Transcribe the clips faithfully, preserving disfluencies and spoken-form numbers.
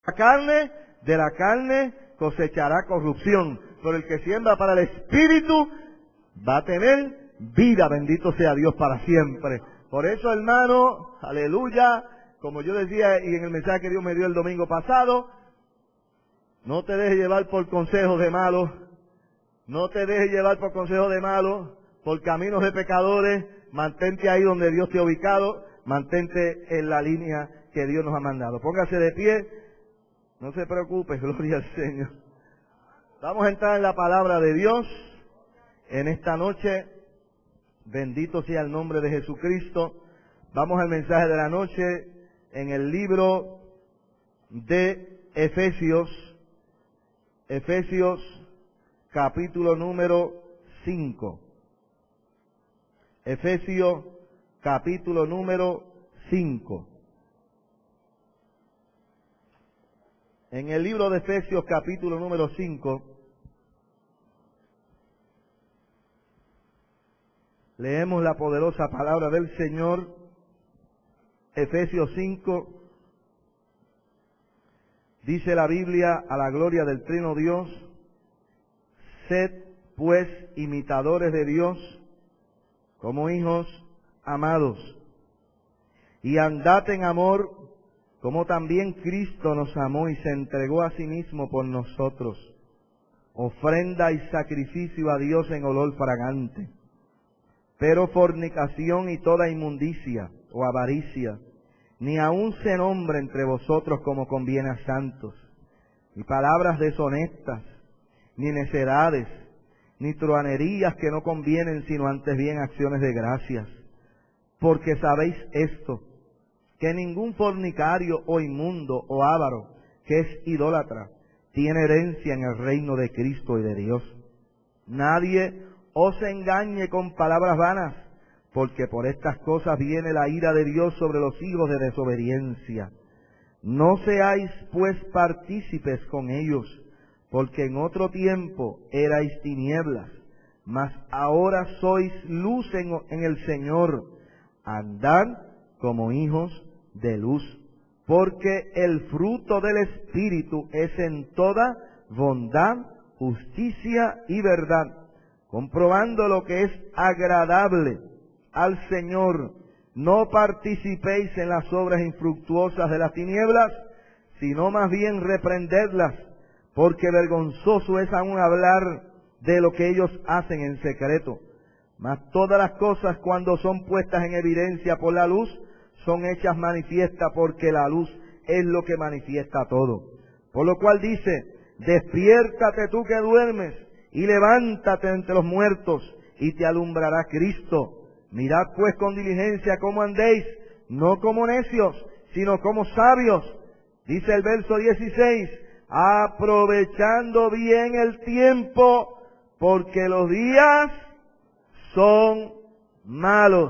La carne, de la carne cosechará corrupción, pero el que siembra para el Espíritu va a tener vida, bendito sea Dios para siempre. Por eso, hermano, aleluya, como yo decía y en el mensaje que Dios me dio el domingo pasado, no te dejes llevar por consejos de malos, no te dejes llevar por consejos de malos, por caminos de pecadores, mantente ahí donde Dios te ha ubicado, mantente en la línea que Dios nos ha mandado. Póngase de pie, no se preocupe, gloria al Señor. Vamos a entrar en la palabra de Dios en esta noche. Bendito sea el nombre de Jesucristo. Vamos al mensaje de la noche en el libro de Efesios, Efesios capítulo número cinco. Efesios capítulo número cinco. En el libro de Efesios capítulo número cinco, leemos la poderosa palabra del Señor. Efesios cinco, dice la Biblia, a la gloria del Trino Dios: sed pues imitadores de Dios como hijos amados, y andad en amor, como también Cristo nos amó y se entregó a sí mismo por nosotros, ofrenda y sacrificio a Dios en olor fragante. Pero fornicación y toda inmundicia o avaricia, ni aun se nombre entre vosotros como conviene a santos, ni palabras deshonestas, ni necedades, ni truhanerías que no convienen, sino antes bien acciones de gracias. Porque sabéis esto, que ningún fornicario o inmundo o avaro, que es idólatra, tiene herencia en el reino de Cristo y de Dios. Nadie os engañe con palabras vanas, porque por estas cosas viene la ira de Dios sobre los hijos de desobediencia. No seáis pues partícipes con ellos, porque en otro tiempo erais tinieblas, mas ahora sois luz en, en el Señor. Andad como hijos de luz, porque el fruto del Espíritu es en toda bondad, justicia y verdad, comprobando lo que es agradable al Señor. No participéis en las obras infructuosas de las tinieblas, sino más bien reprendedlas, porque vergonzoso es aún hablar de lo que ellos hacen en secreto. Mas todas las cosas, cuando son puestas en evidencia por la luz, son hechas manifiestas, porque la luz es lo que manifiesta todo. Por lo cual dice: despiértate tú que duermes, y levántate entre los muertos, y te alumbrará Cristo. Mirad pues con diligencia cómo andéis, no como necios, sino como sabios. Dice el verso dieciséis, aprovechando bien el tiempo, porque los días son malos.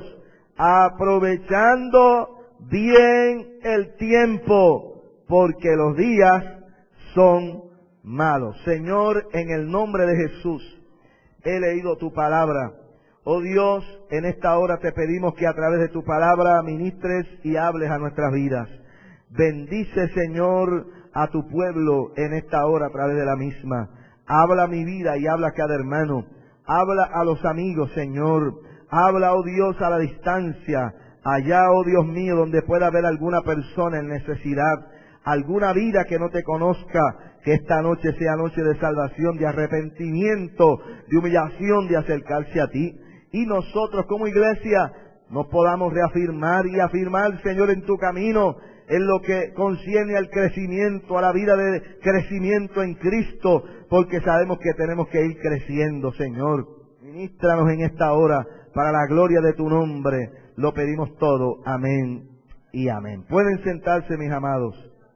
Aprovechando bien el tiempo, porque los días son malos. Señor, en el nombre de Jesús, he leído tu palabra. Oh Dios, en esta hora te pedimos que a través de tu palabra ministres y hables a nuestras vidas. Bendice, Señor, a tu pueblo en esta hora a través de la misma. Habla mi vida y habla a cada hermano. Habla a los amigos, Señor. Habla, oh Dios, a la distancia. Allá, oh Dios mío, donde pueda haber alguna persona en necesidad, alguna vida que no te conozca, que esta noche sea noche de salvación, de arrepentimiento, de humillación, de acercarse a ti. Y nosotros como iglesia nos podamos reafirmar y afirmar, Señor, en tu camino, en lo que concierne al crecimiento, a la vida de crecimiento en Cristo, porque sabemos que tenemos que ir creciendo, Señor. Ministranos en esta hora, para la gloria de tu nombre, lo pedimos todo. Amén y amén. Pueden sentarse, mis amados.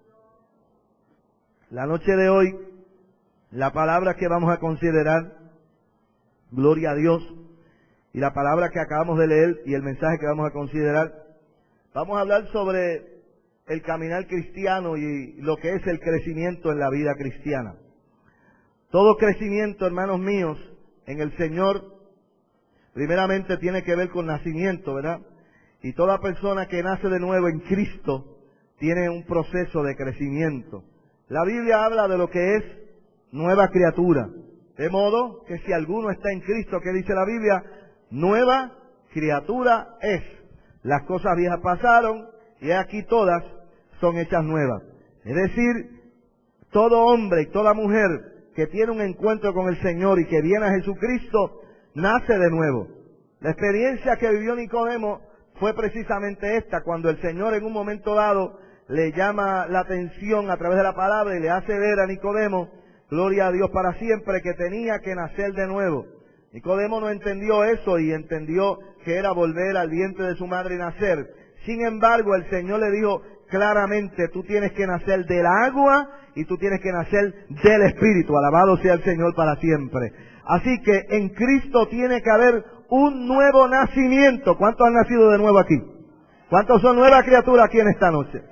La noche de hoy, la palabra que vamos a considerar, gloria a Dios, y la palabra que acabamos de leer y el mensaje que vamos a considerar, vamos a hablar sobre el caminar cristiano y lo que es el crecimiento en la vida cristiana. Todo crecimiento, hermanos míos, en el Señor, primeramente tiene que ver con nacimiento, ¿verdad? Y toda persona que nace de nuevo en Cristo tiene un proceso de crecimiento. La Biblia habla de lo que es nueva criatura. De modo que si alguno está en Cristo, ¿qué dice la Biblia? Nueva criatura es. Las cosas viejas pasaron y aquí todas son hechas nuevas. Es decir, todo hombre y toda mujer que tiene un encuentro con el Señor y que viene a Jesucristo, nace de nuevo. La experiencia que vivió Nicodemo fue precisamente esta, cuando el Señor en un momento dado le llama la atención a través de la palabra y le hace ver a Nicodemo, gloria a Dios para siempre, que tenía que nacer de nuevo. Nicodemo no entendió eso y entendió que era volver al vientre de su madre y nacer. Sin embargo, el Señor le dijo claramente, tú tienes que nacer del agua y tú tienes que nacer del Espíritu. Alabado sea el Señor para siempre. Así que en Cristo tiene que haber un nuevo nacimiento. ¿Cuántos han nacido de nuevo aquí? ¿Cuántos son nuevas criaturas aquí en esta noche?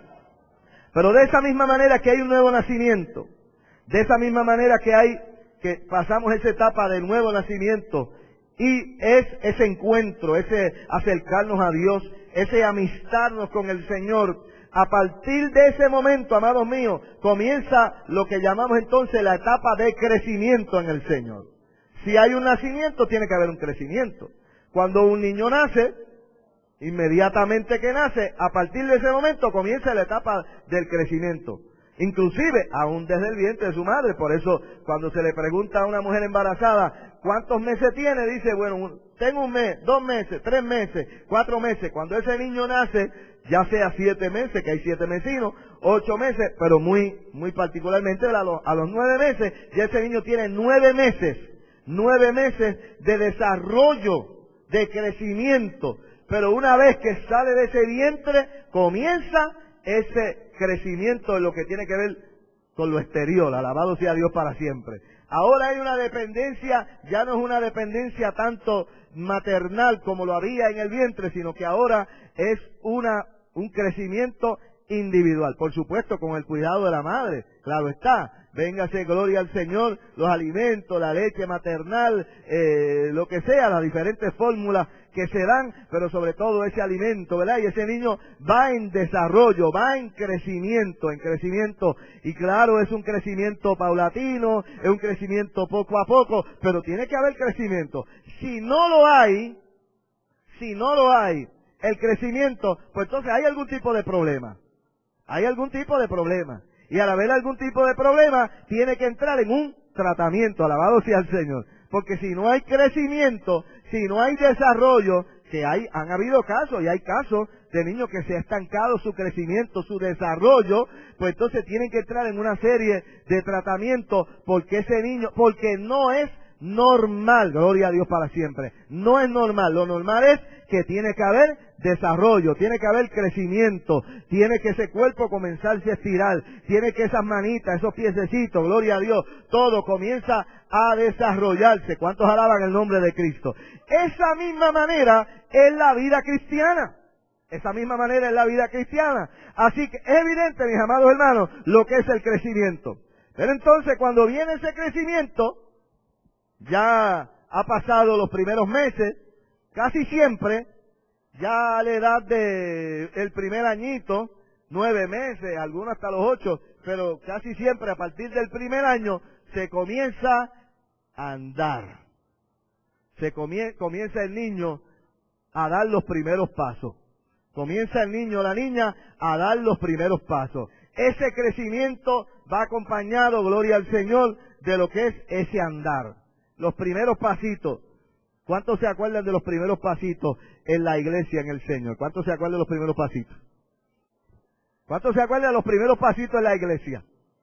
Pero de esa misma manera que hay un nuevo nacimiento, de esa misma manera que hay, que pasamos esa etapa del nuevo nacimiento, y es ese encuentro, ese acercarnos a Dios, ese amistarnos con el Señor. A partir de ese momento, amados míos, comienza lo que llamamos entonces la etapa de crecimiento en el Señor. Si hay un nacimiento, tiene que haber un crecimiento. Cuando un niño nace, inmediatamente que nace, a partir de ese momento comienza la etapa del crecimiento. Inclusive, aún desde el vientre de su madre. Por eso, cuando se le pregunta a una mujer embarazada, ¿cuántos meses tiene? Dice, bueno, tengo un mes, dos meses, tres meses, cuatro meses. Cuando ese niño nace, ya sea siete meses, que hay siete mesinos, ocho meses, pero muy, muy particularmente a los, a los nueve meses, ya ese niño tiene nueve meses, nueve meses de desarrollo, de crecimiento. Pero una vez que sale de ese vientre, comienza ese crecimiento en lo que tiene que ver con lo exterior. Alabado sea Dios para siempre. Ahora hay una dependencia, ya no es una dependencia tanto maternal como lo había en el vientre, sino que ahora es una un crecimiento individual. Por supuesto, con el cuidado de la madre, claro está. Véngase, gloria al Señor, los alimentos, la leche maternal, eh, lo que sea, las diferentes fórmulas que se dan, pero sobre todo ese alimento, ¿verdad? Y ese niño va en desarrollo, va en crecimiento, en crecimiento, y claro, es un crecimiento paulatino, es un crecimiento poco a poco, pero tiene que haber crecimiento. Si no lo hay, si no lo hay, el crecimiento, pues entonces hay algún tipo de problema. Hay algún tipo de problema. Y al haber algún tipo de problema, tiene que entrar en un tratamiento. Alabado sea el Señor. Porque si no hay crecimiento, si no hay desarrollo, que hay, han habido casos, y hay casos de niños que se ha estancado su crecimiento, su desarrollo, pues entonces tienen que entrar en una serie de tratamientos, porque ese niño, porque no es normal, gloria a Dios para siempre, no es normal. Lo normal es que tiene que haber desarrollo, tiene que haber crecimiento, tiene que ese cuerpo comenzarse a estirar, tiene que esas manitas, esos piececitos, gloria a Dios, todo comienza a desarrollarse. ¿Cuántos alaban el nombre de Cristo? Esa misma manera es la vida cristiana. Esa misma manera es la vida cristiana. Así que es evidente, mis amados hermanos, lo que es el crecimiento. Pero entonces, cuando viene ese crecimiento, ya ha pasado los primeros meses, casi siempre, ya a la edad de el primer añito, nueve meses, algunos hasta los ocho, pero casi siempre a partir del primer año se comienza a andar. Se comie- comienza el niño a dar los primeros pasos. Comienza el niño o la niña a dar los primeros pasos. Ese crecimiento va acompañado, gloria al Señor, de lo que es ese andar. Los primeros pasitos. ¿Cuántos se acuerdan de los primeros pasitos en la iglesia, en el Señor? ¿Cuántos se acuerdan de los primeros pasitos? ¿Cuántos se acuerdan de los primeros pasitos en la iglesia?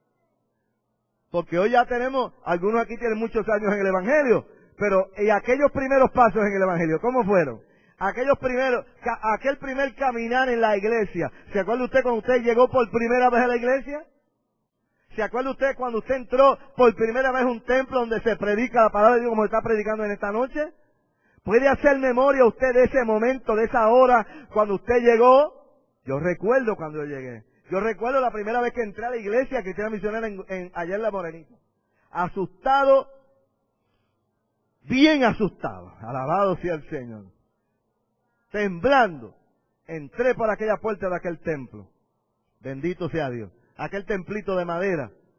Porque hoy ya tenemos, algunos aquí tienen muchos años en el Evangelio, pero ¿y aquellos primeros pasos en el Evangelio, cómo fueron? Aquellos primeros, ca, aquel primer caminar en la iglesia. ¿Se acuerda usted cuando usted llegó por primera vez a la iglesia? ¿Se acuerda usted cuando usted entró por primera vez a un templo donde se predica la palabra de Dios como está predicando en esta noche? ¿Puede hacer memoria usted de ese momento, de esa hora, cuando usted llegó? Yo recuerdo cuando yo llegué. Yo recuerdo la primera vez que entré a la iglesia cristiana misionera en, en, allá en La Morenita. Asustado, bien asustado. Alabado sea el Señor. Temblando. Entré por aquella puerta de aquel templo. Bendito sea Dios. Aquel templito de madera.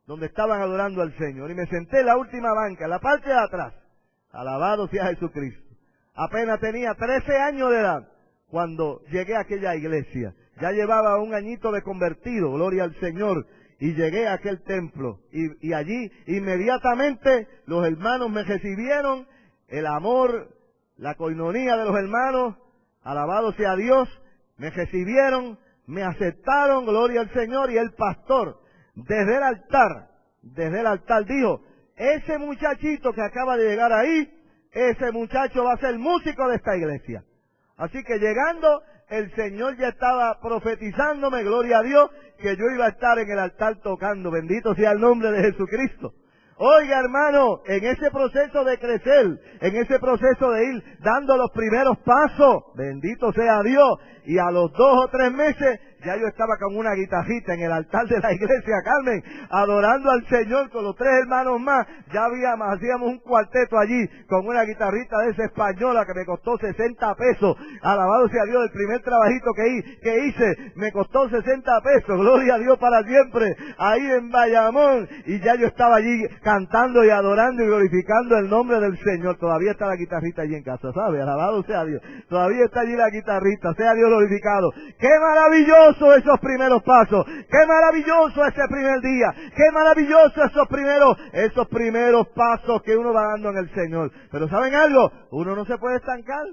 donde estaban adorando al Señor. Y me senté en la última banca, en la parte de atrás. Alabado sea Jesucristo. Apenas tenía trece años de edad cuando llegué a aquella iglesia. Ya llevaba un añito de convertido, gloria al Señor. Y llegué a aquel templo. Y, y allí inmediatamente los hermanos me recibieron. El amor, la coinonía de los hermanos, alabado sea Dios, me recibieron, me aceptaron, gloria al Señor. Y el pastor, desde el altar, desde el altar dijo, ese muchachito que acaba de llegar ahí, ese muchacho va a ser músico de esta iglesia. Así que llegando, el Señor ya estaba profetizándome, gloria a Dios, que yo iba a estar en el altar tocando. Bendito sea el nombre de Jesucristo. Oiga, hermano, en ese proceso de crecer, en ese proceso de ir dando los primeros pasos, bendito sea Dios, y a los dos o tres meses, ya yo estaba con una guitarrita en el altar de la iglesia Carmen, adorando al Señor con los tres hermanos más. Ya habíamos, hacíamos un cuarteto allí, con una guitarrita de esa española que me costó sesenta pesos. Alabado sea Dios, el primer trabajito que, que hice, me costó sesenta pesos, gloria a Dios para siempre, ahí en Bayamón, y ya yo estaba allí cantando y adorando y glorificando el nombre del Señor. Todavía está la guitarrita allí en casa, ¿sabe? Alabado sea Dios. Todavía está allí la guitarrita, sea Dios glorificado. ¡Qué maravilloso esos primeros pasos! ¡Qué maravilloso ese primer día! ¡Qué maravilloso esos primeros, esos primeros pasos que uno va dando en el Señor! Pero ¿saben algo? Uno no se puede estancar.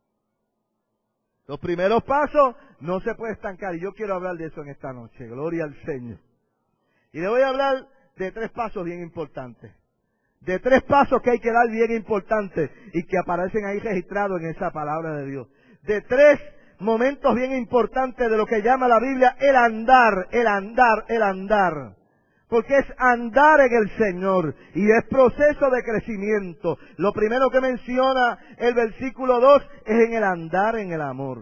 Los primeros pasos no se puede estancar. Y yo quiero hablar de eso en esta noche. Gloria al Señor. Y le voy a hablar de tres pasos bien importantes. De tres pasos que hay que dar bien importantes y que aparecen ahí registrados en esa palabra de Dios. De tres momentos bien importantes de lo que llama la Biblia el andar, el andar, el andar. Porque es andar en el Señor y es proceso de crecimiento. Lo primero que menciona el versículo dos es en el andar en el amor.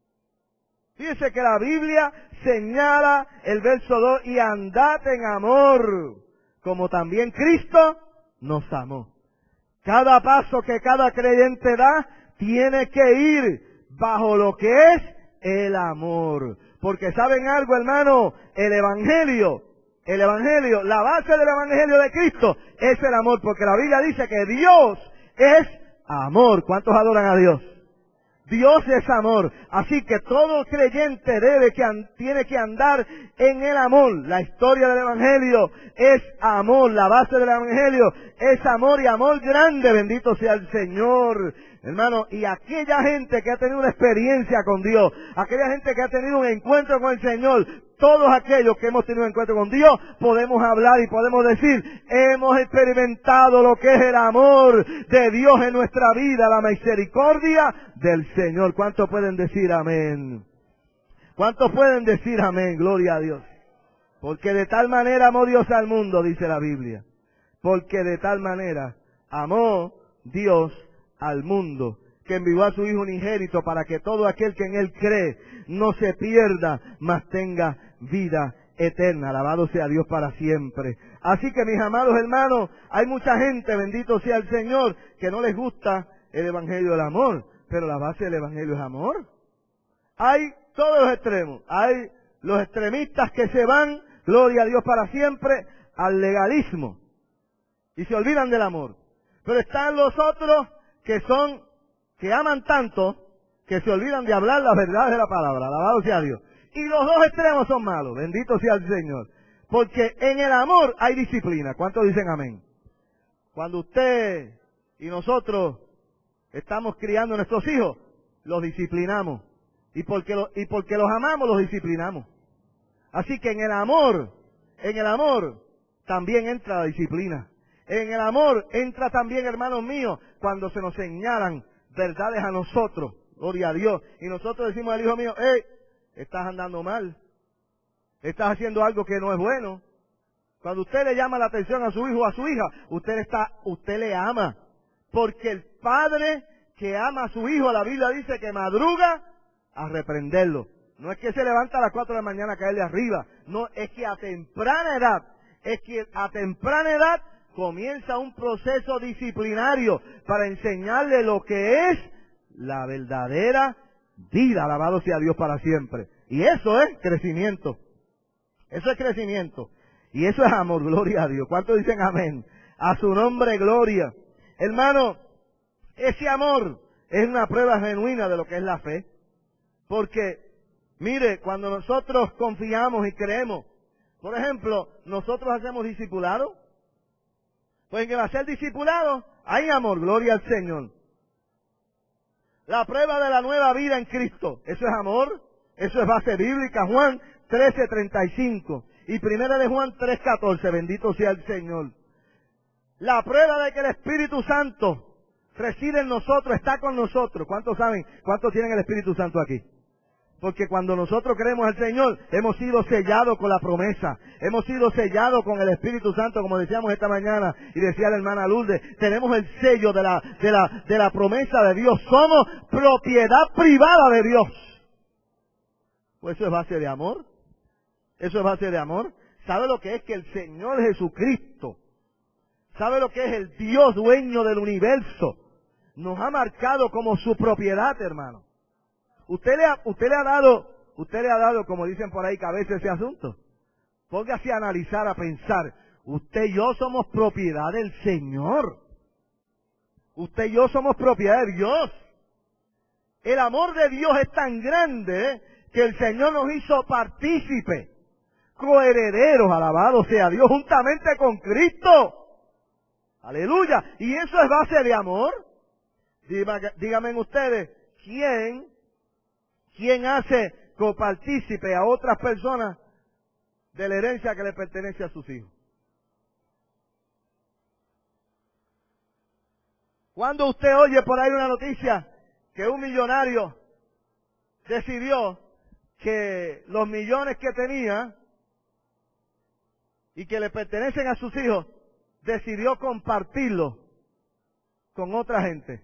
Fíjese que la Biblia señala el verso dos, y andad en amor, como también Cristo nos amó. Cada paso que cada creyente da, tiene que ir bajo lo que es el amor. Porque ¿saben algo, hermano? El Evangelio, el Evangelio, la base del Evangelio de Cristo es el amor. Porque la Biblia dice que Dios es amor. ¿Cuántos adoran a Dios? Dios es amor, así que todo creyente debe que tiene que andar en el amor. La historia del Evangelio es amor, la base del Evangelio es amor y amor grande, bendito sea el Señor. Hermano, y aquella gente que ha tenido una experiencia con Dios, aquella gente que ha tenido un encuentro con el Señor, todos aquellos que hemos tenido un encuentro con Dios, podemos hablar y podemos decir, hemos experimentado lo que es el amor de Dios en nuestra vida, la misericordia del Señor. ¿Cuántos pueden decir amén? ¿Cuántos pueden decir amén? Gloria a Dios. Porque de tal manera amó Dios al mundo, dice la Biblia. Porque de tal manera amó Dios al mundo, que envió a su Hijo unigénito para que todo aquel que en Él cree no se pierda, mas tenga vida eterna. Alabado sea Dios para siempre. Así que, mis amados hermanos, hay mucha gente, bendito sea el Señor, que no les gusta el Evangelio del amor, pero la base del Evangelio es amor. Hay todos los extremos. Hay los extremistas que se van, gloria a Dios para siempre, al legalismo y se olvidan del amor. Pero están los otros que son, que aman tanto, que se olvidan de hablar las verdades de la palabra. Alabado sea Dios. Y los dos extremos son malos. Bendito sea el Señor. Porque en el amor hay disciplina. ¿Cuántos dicen amén? Cuando usted y nosotros estamos criando a nuestros hijos, los disciplinamos. Y porque, lo, y porque los amamos, los disciplinamos. Así que en el amor, en el amor, también entra la disciplina. En el amor entra también, hermanos míos, cuando se nos señalan verdades a nosotros, gloria a Dios, y nosotros decimos al hijo mío, hey, estás andando mal, estás haciendo algo que no es bueno. Cuando usted le llama la atención a su hijo o a su hija, usted está, usted le ama, porque el padre que ama a su hijo, la Biblia dice que madruga a reprenderlo. No es que se levanta a las cuatro de la mañana a caerle arriba, no, es que a temprana edad, es que a temprana edad comienza un proceso disciplinario para enseñarle lo que es la verdadera vida. Alabado sea Dios para siempre. Y eso es crecimiento. Eso es crecimiento. Y eso es amor, gloria a Dios. ¿Cuántos dicen amén? A su nombre, gloria. Hermano, ese amor es una prueba genuina de lo que es la fe. Porque, mire, cuando nosotros confiamos y creemos, por ejemplo, nosotros hacemos discipulado, pues en el hacer discipulado hay amor, gloria al Señor. La prueba de la nueva vida en Cristo, eso es amor, eso es base bíblica. Juan trece treinta y cinco y primera de Juan tres catorce, bendito sea el Señor. La prueba de que el Espíritu Santo reside en nosotros, está con nosotros. ¿Cuántos saben? ¿Cuántos tienen el Espíritu Santo aquí? Porque cuando nosotros creemos al Señor, hemos sido sellados con la promesa. Hemos sido sellados con el Espíritu Santo, como decíamos esta mañana, y decía la hermana Lourdes. Tenemos el sello de la, de la, de la promesa de Dios. Somos propiedad privada de Dios. Pues eso es base de amor. Eso es base de amor. ¿Sabe lo que es que el Señor Jesucristo, sabe lo que es el Dios dueño del universo, nos ha marcado como su propiedad, hermano? Usted le ha, usted le ha dado, usted le ha dado, como dicen por ahí, cabeza a ese asunto. Póngase a analizar, a pensar. Usted y yo somos propiedad del Señor. Usted y yo somos propiedad de Dios. El amor de Dios es tan grande que el Señor nos hizo partícipe, coherederos, alabado sea Dios, juntamente con Cristo. Aleluya. Y eso es base de amor. Dígame, díganme ustedes, ¿quién ¿Quién hace copartícipe a otras personas de la herencia que le pertenece a sus hijos? Cuando usted oye por ahí una noticia que un millonario decidió que los millones que tenía y que le pertenecen a sus hijos, decidió compartirlos con otra gente?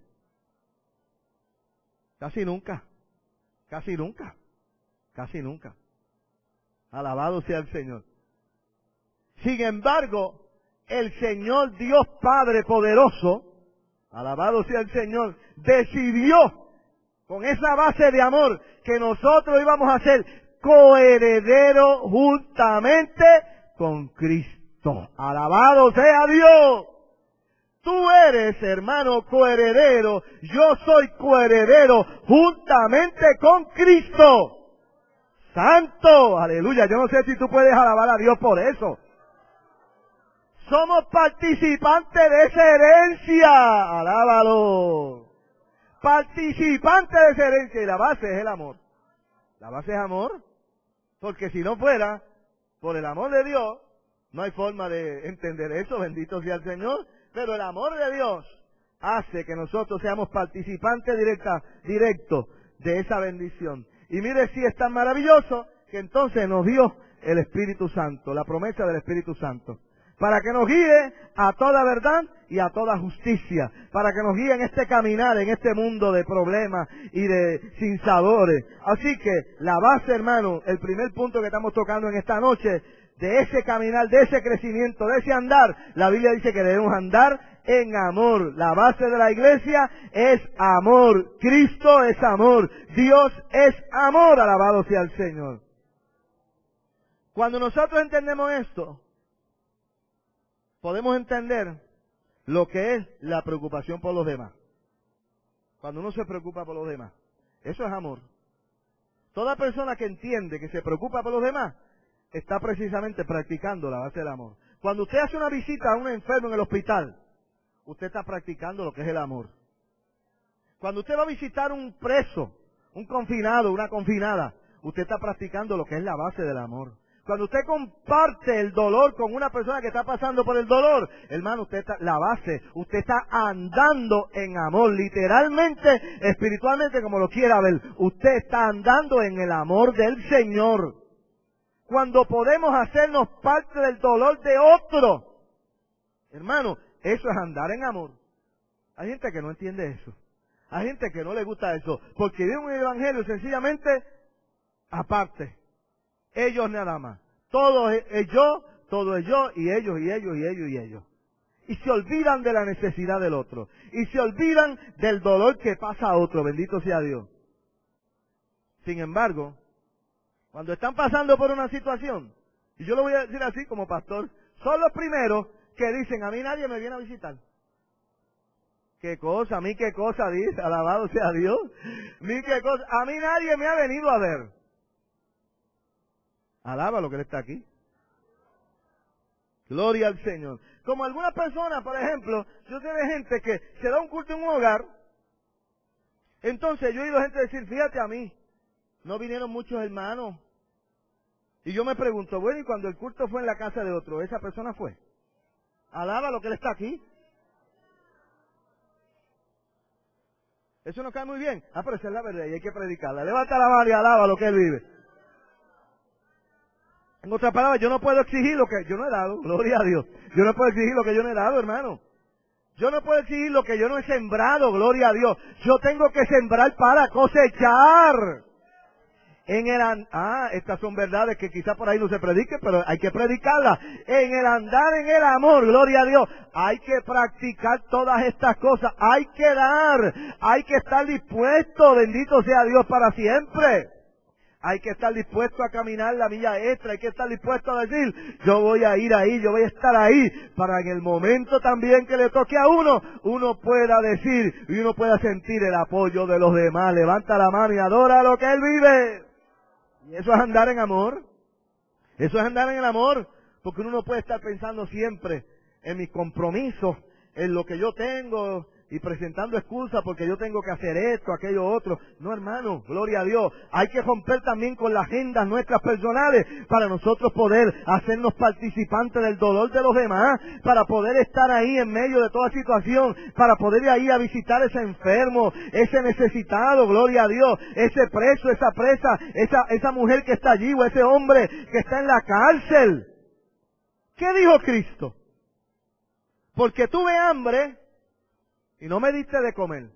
Casi nunca. Casi nunca, casi nunca. Alabado sea el Señor. Sin embargo, el Señor Dios Padre poderoso, alabado sea el Señor, decidió con esa base de amor que nosotros íbamos a ser coherederos juntamente con Cristo. Alabado sea Dios. Tú eres, hermano, coheredero. Yo soy coheredero juntamente con Cristo. Santo, aleluya. Yo no sé si tú puedes alabar a Dios por eso. Somos participantes de esa herencia. Alábalo. Participantes de esa herencia. Y la base es el amor. La base es amor. Porque si no fuera por el amor de Dios, no hay forma de entender eso. Bendito sea el Señor. Pero el amor de Dios hace que nosotros seamos participantes directa, directos de esa bendición. Y mire si es tan maravilloso que entonces nos dio el Espíritu Santo, la promesa del Espíritu Santo, para que nos guíe a toda verdad y a toda justicia, para que nos guíe en este caminar, en este mundo de problemas y de sinsabores. Así que la base, hermano, el primer punto que estamos tocando en esta noche, de ese caminar, de ese crecimiento, de ese andar, la Biblia dice que debemos andar en amor. La base de la iglesia es amor. Cristo es amor. Dios es amor. Alabado sea el Señor. Cuando nosotros entendemos esto, podemos entender lo que es la preocupación por los demás. Cuando uno se preocupa por los demás, eso es amor. Toda persona que entiende que se preocupa por los demás, está precisamente practicando la base del amor. Cuando usted hace una visita a un enfermo en el hospital, usted está practicando lo que es el amor. Cuando usted va a visitar un preso, un confinado, una confinada, usted está practicando lo que es la base del amor. Cuando usted comparte el dolor con una persona que está pasando por el dolor, hermano, usted está, la base, usted está andando en amor, literalmente, espiritualmente, como lo quiera ver, usted está andando en el amor del Señor. Cuando podemos hacernos parte del dolor de otro, hermano, eso es andar en amor. Hay gente que no entiende eso. Hay gente que no le gusta eso, porque vive un evangelio sencillamente aparte. Ellos nada más. Todo es, es yo, todo es yo, y ellos, y ellos, y ellos, y ellos. Y se olvidan de la necesidad del otro. Y se olvidan del dolor que pasa a otro. Bendito sea Dios. Sin embargo, cuando están pasando por una situación, Y yo lo voy a decir así como pastor, son los primeros que dicen, a mí nadie me viene a visitar. ¿Qué cosa? ¿A mí qué cosa dice? Alabado sea Dios. ¿A mí qué cosa? A mí nadie me ha venido a ver. Alaba lo que Él está aquí. Gloria al Señor. Como algunas personas, por ejemplo, yo tengo gente que se da un culto en un hogar. Entonces yo he oído gente decir, fíjate a mí, no vinieron muchos hermanos. Y yo me pregunto, bueno, y cuando el culto fue en la casa de otro, ¿esa persona fue? Alaba lo que Él está aquí. Eso no cae muy bien. Ah, pero esa es la verdad y hay que predicarla. Levanta la mano y alaba lo que Él vive. En otras palabras, yo no puedo exigir lo que yo no he dado. Gloria a Dios. Yo no puedo exigir lo que yo no he dado, hermano. Yo no puedo exigir lo que yo no he sembrado. Gloria a Dios. Yo tengo que sembrar para cosechar. En el an- ah, estas son verdades que quizás por ahí no se prediquen, pero hay que predicarlas. En el andar en el amor, gloria a Dios, hay que practicar todas estas cosas, hay que dar, hay que estar dispuesto, bendito sea Dios para siempre. Hay que estar dispuesto a caminar la milla extra, hay que estar dispuesto a decir, yo voy a ir ahí, yo voy a estar ahí, para en el momento también que le toque a uno, uno pueda decir y uno pueda sentir el apoyo de los demás. Levanta la mano y adora lo que Él vive. Y eso es andar en amor. Eso es andar en el amor. Porque uno no puede estar pensando siempre en mis compromisos, en lo que yo tengo y presentando excusas porque yo tengo que hacer esto, aquello, otro. No, hermano, gloria a Dios. Hay que romper también con las agendas nuestras personales para nosotros poder hacernos participantes del dolor de los demás, para poder estar ahí en medio de toda situación, para poder ir ahí a visitar ese enfermo, ese necesitado, gloria a Dios, ese preso, esa presa, esa, esa mujer que está allí o ese hombre que está en la cárcel. ¿Qué dijo Cristo? Porque tuve hambre y no me diste de comer.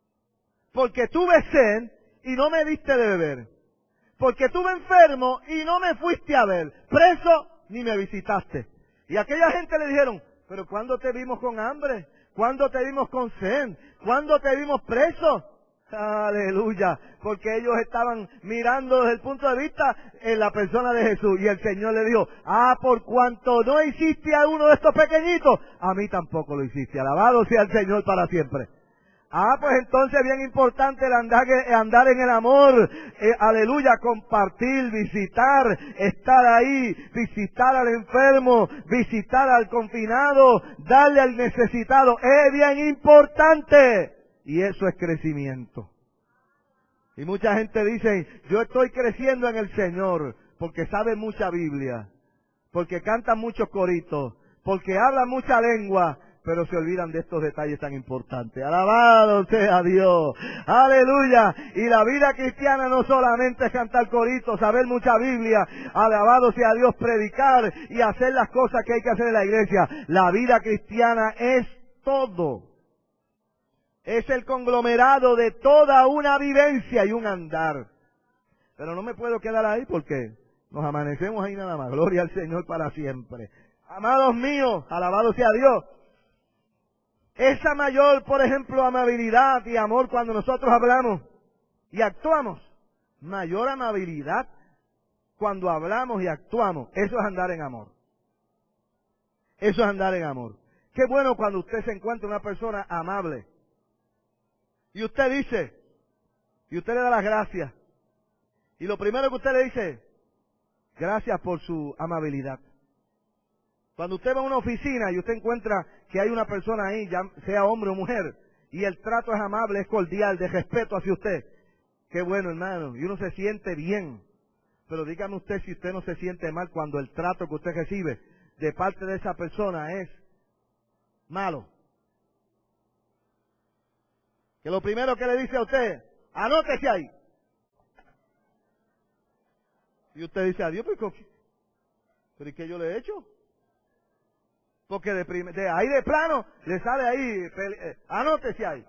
Porque tuve sed y no me diste de beber. Porque tuve enfermo y no me fuiste a ver. Preso ni me visitaste. Y aquella gente le dijeron, pero ¿cuándo te vimos con hambre? ¿Cuándo te vimos con sed? ¿Cuándo te vimos preso? Aleluya, porque ellos estaban mirando desde el punto de vista en la persona de Jesús y el Señor le dijo, ah, por cuanto no hiciste a uno de estos pequeñitos, a mí tampoco lo hiciste. Alabado sea el Señor para siempre. Ah, pues entonces bien importante el andar, andar en el amor, eh, aleluya, compartir, visitar, estar ahí, visitar al enfermo, visitar al confinado, darle al necesitado, es bien importante. Y eso es crecimiento. Y mucha gente dice, yo estoy creciendo en el Señor, porque sabe mucha Biblia, porque cantan muchos coritos, porque hablan mucha lengua, pero se olvidan de estos detalles tan importantes. Alabado sea Dios. Aleluya. Y la vida cristiana no solamente es cantar coritos, saber mucha Biblia, alabado sea Dios, predicar y hacer las cosas que hay que hacer en la iglesia. La vida cristiana es todo. Es el conglomerado de toda una vivencia y un andar. Pero no me puedo quedar ahí porque nos amanecemos ahí nada más. Gloria al Señor para siempre. Amados míos, alabado sea Dios. Esa mayor, por ejemplo, amabilidad y amor cuando nosotros hablamos y actuamos. Mayor amabilidad cuando hablamos y actuamos. Eso es andar en amor. Eso es andar en amor. Qué bueno cuando usted se encuentra una persona amable. Y usted dice, y usted le da las gracias. Y lo primero que usted le dice, gracias por su amabilidad. Cuando usted va a una oficina y usted encuentra que hay una persona ahí, ya sea hombre o mujer, y el trato es amable, es cordial, de respeto hacia usted, qué bueno, hermano, y uno se siente bien. Pero dígame usted si usted no se siente mal cuando el trato que usted recibe de parte de esa persona es malo. Que lo primero que le dice a usted, anótese ahí. Y usted dice, adiós, pero, ¿pero ¿y qué yo le he hecho? Porque de, prim de ahí de plano le sale ahí, eh, anótese ahí.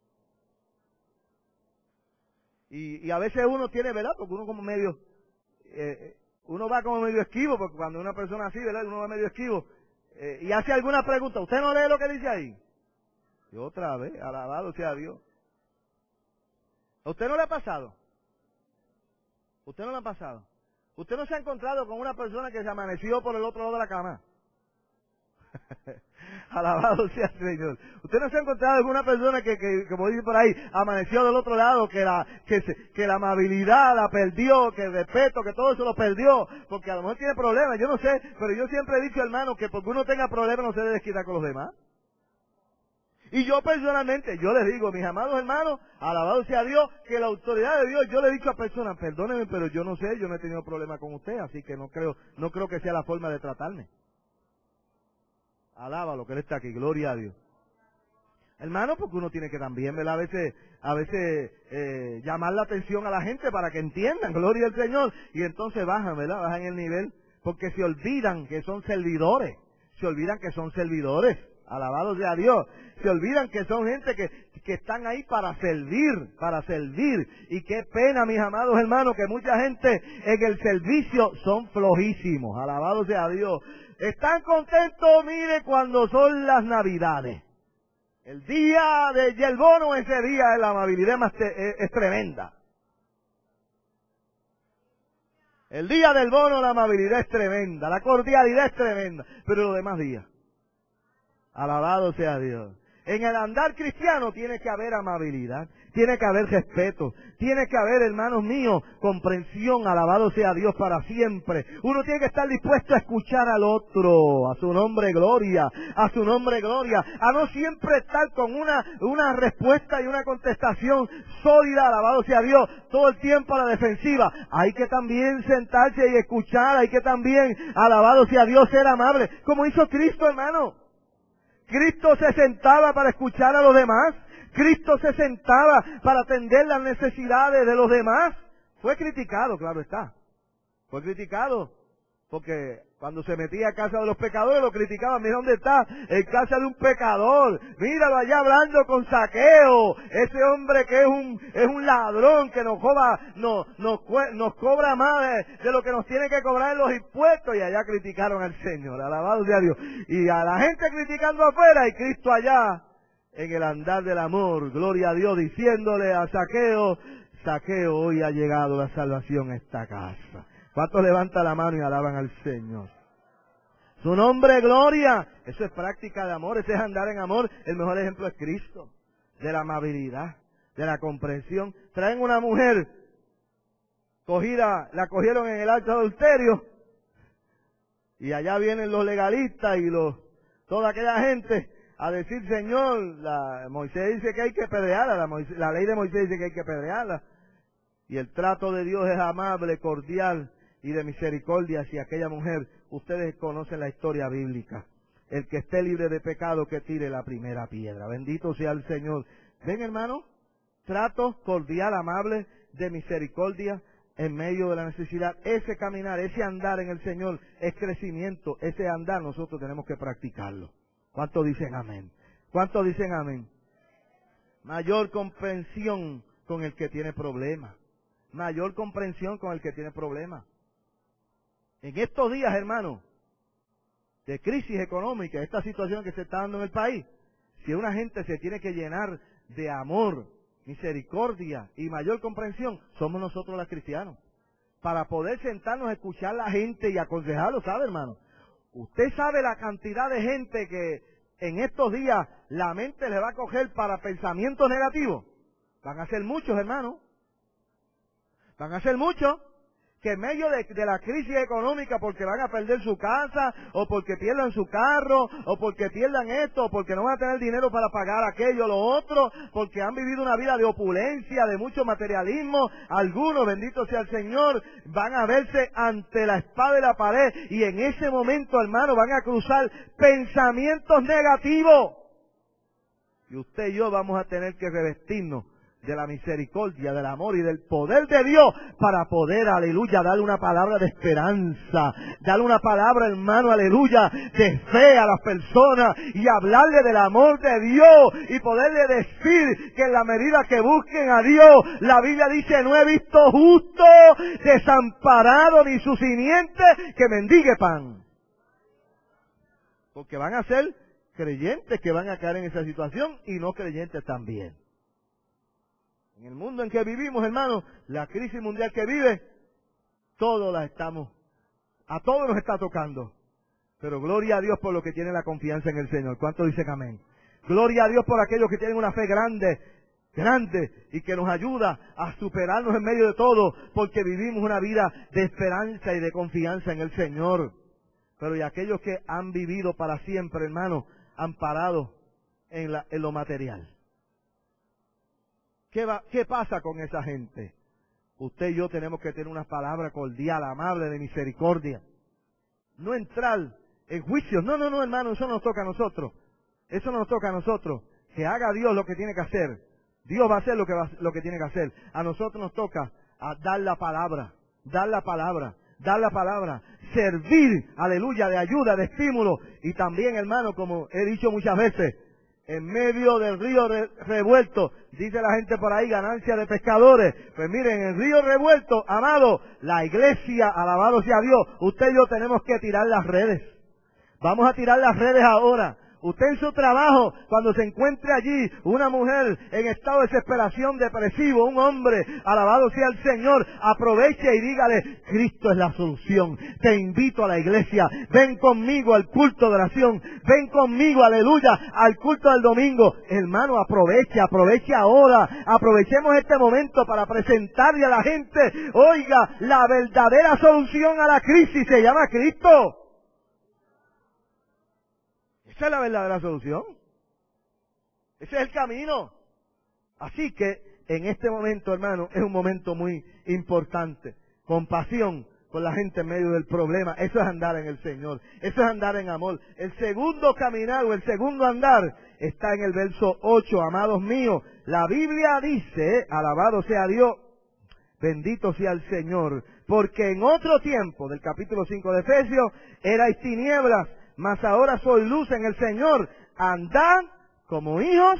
Y, y a veces uno tiene, ¿verdad? Porque uno como medio, eh, uno va como medio esquivo, porque cuando una persona así, ¿verdad? Uno va medio esquivo, eh, y hace alguna pregunta, ¿usted no lee lo que dice ahí? Y otra vez, alabado sea Dios. ¿A usted no le ha pasado? ¿Usted no le ha pasado? Usted no se ha encontrado con una persona que se amaneció por el otro lado de la cama. Alabado sea el Señor. Usted no se ha encontrado con una persona que, que, como dice por ahí, amaneció del otro lado, que la, que, se, que la amabilidad la perdió, que el respeto, que todo eso lo perdió, porque a lo mejor tiene problemas, yo no sé, pero yo siempre he dicho, hermano, que porque uno tenga problemas no se debe desquitar con los demás. Y yo personalmente, yo les digo, mis amados hermanos, alabado sea Dios, que la autoridad de Dios, yo le he dicho a personas, perdónenme, pero yo no sé, yo no he tenido problema con usted, así que no creo, no creo que sea la forma de tratarme. Alábalo, que Él está aquí, gloria a Dios. Hermano, porque uno tiene que también, ¿verdad? A veces, a veces eh, llamar la atención a la gente para que entiendan, gloria al Señor, y entonces bajan, ¿verdad? Bajan el nivel, porque se olvidan que son servidores, se olvidan que son servidores, alabado sea Dios, se olvidan que son gente que, que están ahí para servir, para servir, y qué pena, mis amados hermanos, que mucha gente en el servicio son flojísimos, alabado sea Dios. Están contentos, mire, cuando son las Navidades. El día de el bono, ese día la amabilidad más te, es, es tremenda. El día del bono la amabilidad es tremenda, la cordialidad es tremenda, pero los demás días, alabado sea Dios. En el andar cristiano tiene que haber amabilidad, tiene que haber respeto, tiene que haber, hermanos míos, comprensión, alabado sea Dios para siempre. Uno tiene que estar dispuesto a escuchar al otro, a su nombre gloria, a su nombre gloria, a no siempre estar con una, una respuesta y una contestación sólida, alabado sea Dios, todo el tiempo a la defensiva. Hay que también sentarse y escuchar, hay que también, alabado sea Dios, ser amable, como hizo Cristo, hermano. Cristo se sentaba para escuchar a los demás. Cristo se sentaba para atender las necesidades de los demás. Fue criticado, claro está. Fue criticado. Porque cuando se metía a casa de los pecadores lo criticaban. Mira dónde está, en casa de un pecador. Míralo allá hablando con Saqueo. Ese hombre que es un es un ladrón que nos cobra, no, nos, nos cobra más de, de lo que nos tiene que cobrar en los impuestos. Y allá criticaron al Señor. Alabado sea Dios. Y a la gente criticando afuera y Cristo allá en el andar del amor. Gloria a Dios, diciéndole a Saqueo, Saqueo, hoy ha llegado la salvación a esta casa. ¿Cuántos levantan la mano y alaban al Señor? Su nombre, gloria. Eso es práctica de amor, ese es andar en amor. El mejor ejemplo es Cristo, de la amabilidad, de la comprensión. Traen una mujer cogida, la cogieron en el acto de adulterio, y allá vienen los legalistas y los toda aquella gente a decir, Señor, la, Moisés dice que hay que pedrearla, la, Moisés, la ley de Moisés dice que hay que pedrearla. Y el trato de Dios es amable, cordial y de misericordia hacia aquella mujer. Ustedes conocen la historia bíblica. El que esté libre de pecado, que tire la primera piedra. Bendito sea el Señor. ¿Ven, hermano? Trato cordial, amable, de misericordia en medio de la necesidad. Ese caminar, ese andar en el Señor es crecimiento. Ese andar nosotros tenemos que practicarlo. ¿Cuántos dicen amén? ¿Cuántos dicen amén? Mayor comprensión con el que tiene problemas. Mayor comprensión con el que tiene problemas. En estos días, hermano, de crisis económica, esta situación que se está dando en el país, si una gente se tiene que llenar de amor, misericordia y mayor comprensión, somos nosotros los cristianos. Para poder sentarnos a escuchar a la gente y aconsejarlo, ¿sabe, hermano? Usted sabe la cantidad de gente que en estos días la mente le va a coger para pensamientos negativos. Van a ser muchos, hermano. Van a ser muchos que en medio de, de la crisis económica, porque van a perder su casa, o porque pierdan su carro, o porque pierdan esto, o porque no van a tener dinero para pagar aquello o lo otro, porque han vivido una vida de opulencia, de mucho materialismo, algunos, bendito sea el Señor, van a verse ante la espada y la pared, y en ese momento, hermano, van a cruzar pensamientos negativos. Y usted y yo vamos a tener que revestirnos de la misericordia, del amor y del poder de Dios para poder, aleluya, darle una palabra de esperanza, darle una palabra, hermano, aleluya, de fe a las personas y hablarle del amor de Dios y poderle decir que en la medida que busquen a Dios, la Biblia dice, no he visto justo desamparado ni su simiente que mendigue pan. Porque van a ser creyentes que van a caer en esa situación y no creyentes también. En el mundo en que vivimos, hermano, la crisis mundial que vive, todos las estamos, a todos nos está tocando. Pero gloria a Dios por los que tienen la confianza en el Señor. ¿Cuánto dicen amén? Gloria a Dios por aquellos que tienen una fe grande, grande, y que nos ayuda a superarnos en medio de todo, porque vivimos una vida de esperanza y de confianza en el Señor. Pero y aquellos que han vivido para siempre, hermano, amparados en, la, en lo material. ¿Qué, va, ¿Qué pasa con esa gente? Usted y yo tenemos que tener una palabra cordial, amable, de misericordia. No entrar en juicios. No, no, no, hermano, eso no nos toca a nosotros. Eso no nos toca a nosotros. Que haga Dios lo que tiene que hacer. Dios va a hacer lo que, va, lo que tiene que hacer. A nosotros nos toca a dar la palabra, dar la palabra, dar la palabra, servir, aleluya, de ayuda, de estímulo. Y también, hermano, como he dicho muchas veces, en medio del río re, revuelto, dice la gente por ahí, ganancia de pescadores. Pues miren, en el río revuelto, amado, la iglesia, alabado sea Dios, usted y yo tenemos que tirar las redes. Vamos a tirar las redes ahora. Usted en su trabajo, cuando se encuentre allí una mujer en estado de desesperación, depresivo, un hombre, alabado sea el Señor, aproveche y dígale, Cristo es la solución. Te invito a la iglesia, ven conmigo al culto de oración, ven conmigo, aleluya, al culto del domingo. Hermano, aproveche, aproveche ahora, aprovechemos este momento para presentarle a la gente, oiga, la verdadera solución a la crisis se llama Cristo. Esa es la verdadera solución. Ese es el camino. Así que, en este momento, hermano, es un momento muy importante. Compasión con la gente en medio del problema. Eso es andar en el Señor. Eso es andar en amor. El segundo caminar o el segundo andar está en el verso ocho, amados míos. La Biblia dice, alabado sea Dios, bendito sea el Señor, porque en otro tiempo, del capítulo cinco de Efesios, erais tinieblas, mas ahora soy luz en el Señor. Andad como hijos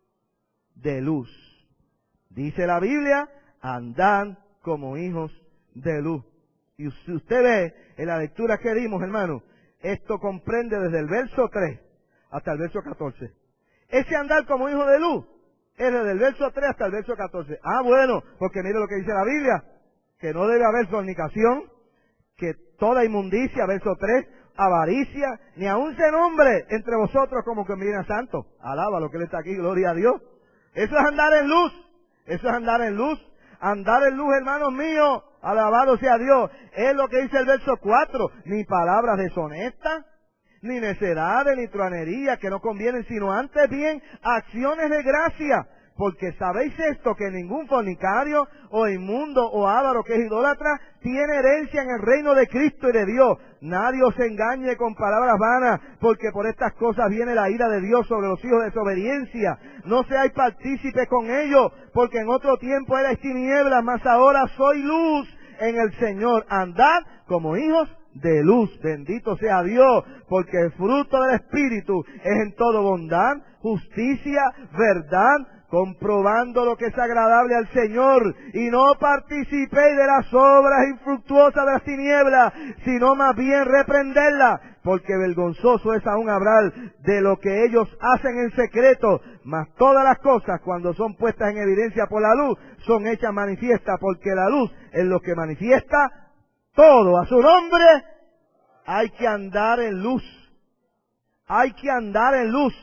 de luz. Dice la Biblia, andad como hijos de luz. Y si usted ve en la lectura que dimos, hermano, esto comprende desde el verso tres hasta el verso catorce. Ese andar como hijo de luz es desde el verso tres hasta el verso catorce. Ah, bueno, porque mire lo que dice la Biblia, que no debe haber fornicación, que toda inmundicia, verso tres, avaricia, ni aun se nombre entre vosotros como que miren a santo. Alaba lo que él está aquí, gloria a Dios. Eso es andar en luz. Eso es andar en luz. Andar en luz, hermanos míos, alabado sea Dios. Es lo que dice el verso cuatro. Ni palabras deshonestas, ni necedades, ni truanería que no convienen, sino antes bien acciones de gracia. Porque sabéis esto, que ningún fornicario, o inmundo, o avaro, que es idólatra, tiene herencia en el reino de Cristo y de Dios. Nadie os engañe con palabras vanas, porque por estas cosas viene la ira de Dios sobre los hijos de desobediencia. No seáis partícipes con ellos, porque en otro tiempo erais tinieblas, mas ahora soy luz en el Señor. Andad como hijos de luz. Bendito sea Dios, porque el fruto del Espíritu es en todo bondad, justicia, verdad, comprobando lo que es agradable al Señor, y no participéis de las obras infructuosas de las tinieblas, sino más bien reprenderlas, porque vergonzoso es aún hablar de lo que ellos hacen en secreto, mas todas las cosas, cuando son puestas en evidencia por la luz, son hechas manifiestas, porque la luz es lo que manifiesta todo. A su nombre hay que andar en luz. Hay que andar en luz.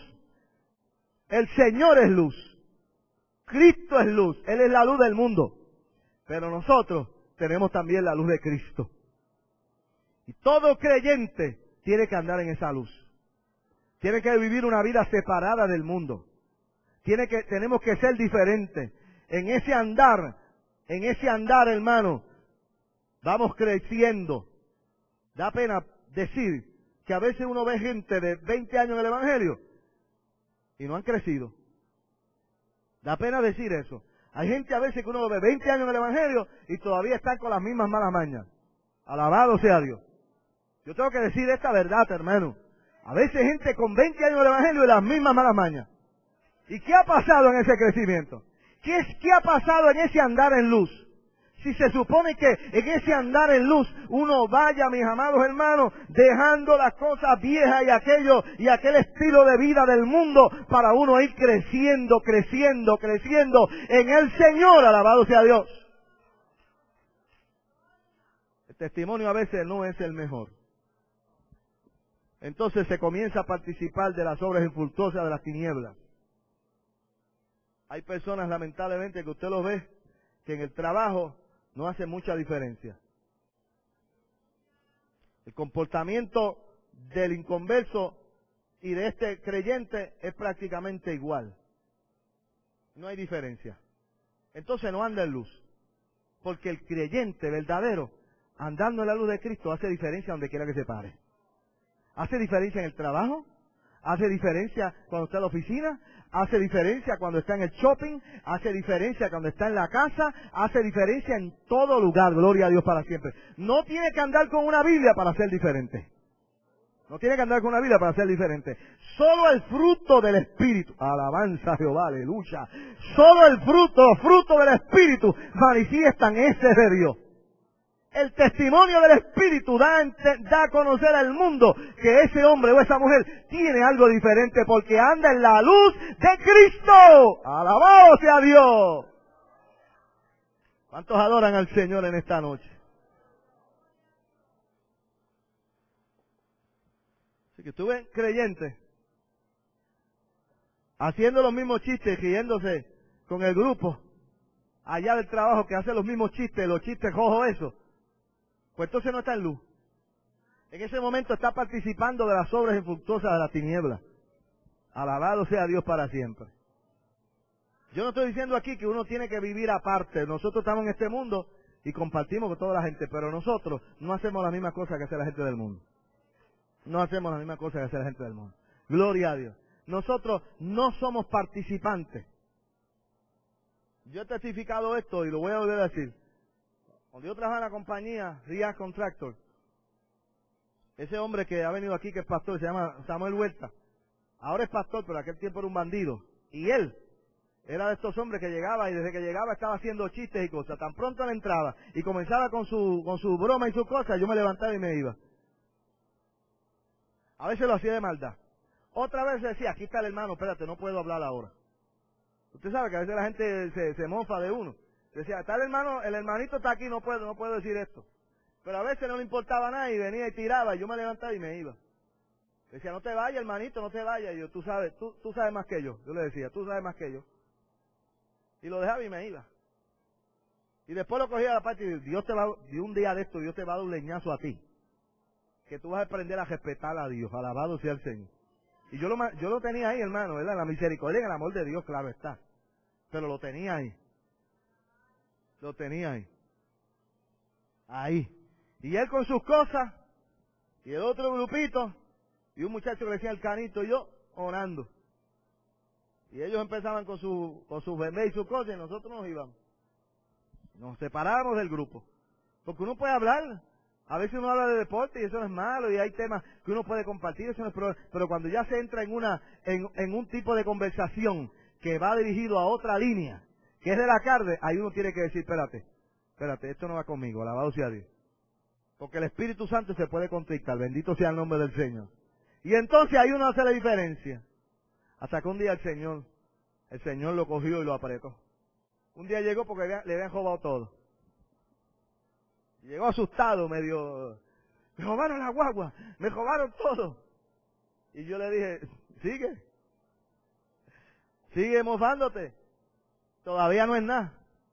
El Señor es luz. Cristo es luz. Él es la luz del mundo. Pero nosotros tenemos también la luz de Cristo. Y todo creyente tiene que andar en esa luz. Tiene que vivir una vida separada del mundo. Tiene que, tenemos que ser diferentes. En ese andar, en ese andar, hermano, vamos creciendo. Da pena decir que a veces uno ve gente de veinte años en el Evangelio y no han crecido. Da pena decir eso. Hay gente a veces que uno lo ve veinte años en el Evangelio y todavía están con las mismas malas mañas. Alabado sea Dios. Yo tengo que decir esta verdad, hermano. A veces gente con veinte años en el Evangelio y las mismas malas mañas. ¿Y qué ha pasado en ese crecimiento? ¿Qué, es, ¿Qué ha pasado en ese andar en luz? Si se supone que en ese andar en luz uno vaya, mis amados hermanos, dejando las cosas viejas y aquello y aquel estilo de vida del mundo para uno ir creciendo, creciendo, creciendo en el Señor, alabado sea Dios. testimonio a veces no es el mejor. Entonces se comienza a participar de las obras infructuosas de las tinieblas. Hay personas, lamentablemente, que usted los ve, que en el trabajo no hace mucha diferencia. El comportamiento del inconverso y de este creyente es prácticamente igual. No hay diferencia. Entonces no anda en luz. Porque el creyente verdadero, andando en la luz de Cristo, hace diferencia donde quiera que se pare. Hace diferencia en el trabajo, hace diferencia cuando está en la oficina, hace diferencia cuando está en el shopping, hace diferencia cuando está en la casa, hace diferencia en todo lugar, gloria a Dios para siempre. No tiene que andar con una Biblia para ser diferente. No tiene que andar con una Biblia para ser diferente. Solo el fruto del Espíritu, alabanza a Jehová, aleluya. Solo el fruto, los frutos del Espíritu manifiestan ese de Dios. El testimonio del Espíritu da, da a conocer al mundo que ese hombre o esa mujer tiene algo diferente porque anda en la luz de Cristo. ¡Alabado sea Dios! ¿Cuántos adoran al Señor en esta noche? Así que tú ves creyentes haciendo los mismos chistes, riéndose con el grupo allá del trabajo que hace los mismos chistes, los chistes jojos esos. Pues entonces no está en luz. En ese momento está participando de las obras infructuosas de la tiniebla. Alabado sea Dios para siempre. Yo no estoy diciendo aquí que uno tiene que vivir aparte. Nosotros estamos en este mundo y compartimos con toda la gente, pero nosotros no hacemos la misma cosa que hace la gente del mundo. No hacemos la misma cosa que hace la gente del mundo. Gloria a Dios. Nosotros no somos participantes. Yo he testificado esto y lo voy a volver a decir. Cuando yo trabajaba en la compañía Ria Contractor, ese hombre que ha venido aquí, que es pastor, se llama Samuel Huerta. Ahora es pastor, pero aquel tiempo era un bandido. Y él era de estos hombres que llegaba y desde que llegaba estaba haciendo chistes y cosas. Tan pronto él entraba y comenzaba con su, con su broma y sus cosas, yo me levantaba y me iba. A veces lo hacía de maldad. Otra vez decía, aquí está el hermano, espérate, no puedo hablar ahora. Usted sabe que a veces la gente se, se mofa de uno. Decía, está el hermano, el hermanito está aquí, no puedo, no puedo decir esto. Pero a veces no le importaba nada y venía y tiraba, y yo me levantaba y me iba. Decía, no te vayas, hermanito, no te vayas. Y yo, tú sabes, tú, tú sabes más que yo. Yo le decía, tú sabes más que yo. Y lo dejaba y me iba. Y después lo cogía a la parte y Dios te va, de un día de esto, Dios te va a dar un leñazo a ti. Que tú vas a aprender a respetar a Dios, alabado sea el Señor. Y yo lo, yo lo tenía ahí, hermano, ¿verdad? La misericordia y el amor de Dios, claro está. Pero lo tenía ahí. Lo tenía ahí. Ahí. Y él con sus cosas, y el otro grupito, y un muchacho que le decía el canito, y yo orando. Y ellos empezaban con su, con sus bebés y sus cosas, y nosotros nos íbamos. Nos separábamos del grupo. Porque uno puede hablar. A veces uno habla de deporte y eso no es malo, y hay temas que uno puede compartir, eso no es problema. Pero cuando ya se entra en una, en, en un tipo de conversación que va dirigido a otra línea, que es de la carne, ahí uno tiene que decir, espérate, espérate, esto no va conmigo, alabado sea Dios. Porque el Espíritu Santo se puede contristar, bendito sea el nombre del Señor. Y entonces ahí uno hace la diferencia. Hasta que un día el Señor, el Señor lo cogió y lo apretó. Un día llegó porque le habían robado todo. Llegó asustado, medio, me robaron la guagua, me robaron todo. Y yo le dije, sigue, sigue mofándote, todavía no es nada.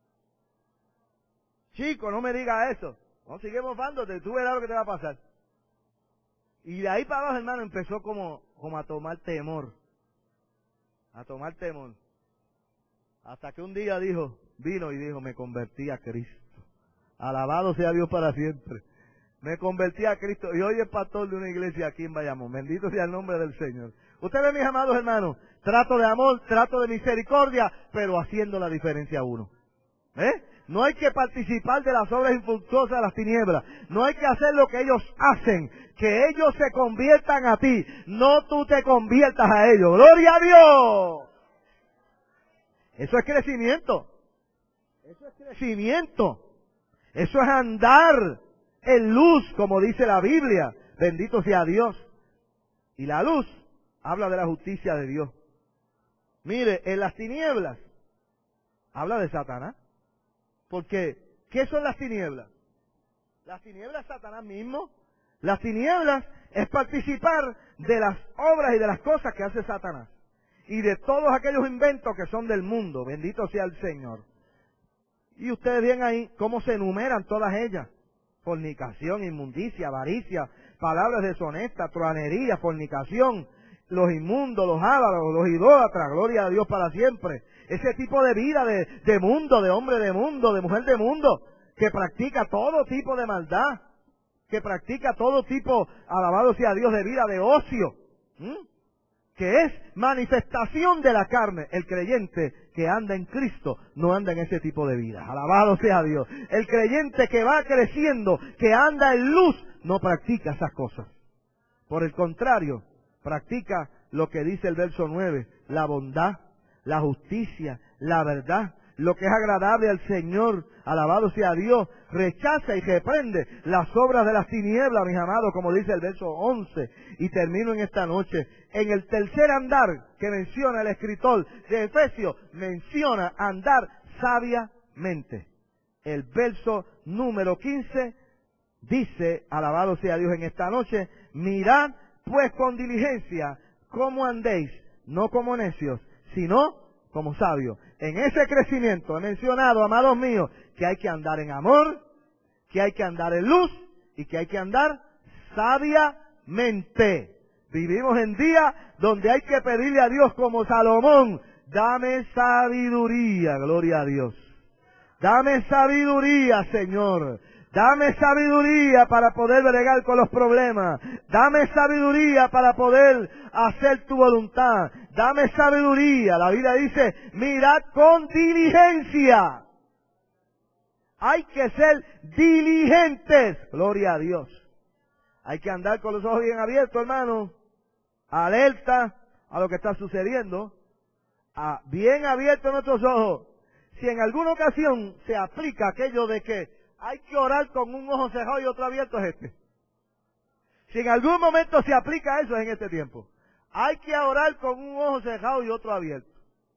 Chico, no me digas eso. No, sigue mofándote, tú verás lo que te va a pasar. Y de ahí para abajo, hermano, empezó como, como a tomar temor. A tomar temor. Hasta que un día dijo, vino y dijo, me convertí a Cristo. Alabado sea Dios para siempre. Me convertí a Cristo. Y hoy es pastor de una iglesia aquí en Bayamón. Bendito sea el nombre del Señor. Ustedes, mis amados hermanos, trato de amor, trato de misericordia, pero haciendo la diferencia a uno. ¿Eh? No hay que participar de las obras infructuosas de las tinieblas. No hay que hacer lo que ellos hacen. Que ellos se conviertan a ti. No tú te conviertas a ellos. ¡Gloria a Dios! Eso es crecimiento. Eso es crecimiento. Eso es andar en luz, como dice la Biblia. Bendito sea Dios. Y la luz habla de la justicia de Dios. Mire, en las tinieblas habla de Satanás. Porque, ¿qué son las tinieblas? Las tinieblas es Satanás mismo. Las tinieblas es participar de las obras y de las cosas que hace Satanás. Y de todos aquellos inventos que son del mundo. Bendito sea el Señor. Y ustedes ven ahí cómo se enumeran todas ellas. Fornicación, inmundicia, avaricia, palabras deshonestas, truanería, fornicación, los inmundos, los ávaros, los idólatras, gloria a Dios para siempre. Ese tipo de vida de, de mundo, de hombre de mundo, de mujer de mundo, que practica todo tipo de maldad, que practica todo tipo, alabado sea Dios, de vida de ocio, ¿m? que es manifestación de la carne. El creyente que anda en Cristo no anda en ese tipo de vida. Alabado sea Dios. El creyente que va creciendo, que anda en luz, no practica esas cosas. Por el contrario, practica lo que dice el verso nueve, la bondad, la justicia, la verdad, lo que es agradable al Señor, alabado sea Dios, rechaza y reprende las obras de las tinieblas, mis amados, como dice el verso once, y termino en esta noche. En el tercer andar que menciona el escritor de Efesios, menciona andar sabiamente. El verso número quince dice, alabado sea Dios en esta noche, mirad pues con diligencia cómo andéis, no como necios, sino como sabios. En ese crecimiento he mencionado, amados míos, que hay que andar en amor, que hay que andar en luz y que hay que andar sabiamente. Vivimos en días donde hay que pedirle a Dios como Salomón, dame sabiduría, gloria a Dios. Dame sabiduría, Señor. Dame sabiduría para poder bregar con los problemas. Dame sabiduría para poder hacer tu voluntad. Dame sabiduría. La Biblia dice, mirad con diligencia. Hay que ser diligentes. Gloria a Dios. Hay que andar con los ojos bien abiertos, hermano. Alerta a lo que está sucediendo. A bien abiertos nuestros ojos. Si en alguna ocasión se aplica aquello de que hay que orar con un ojo cerrado y otro abierto, es este. Si en algún momento se aplica eso, es en este tiempo. Hay que orar con un ojo cerrado y otro abierto.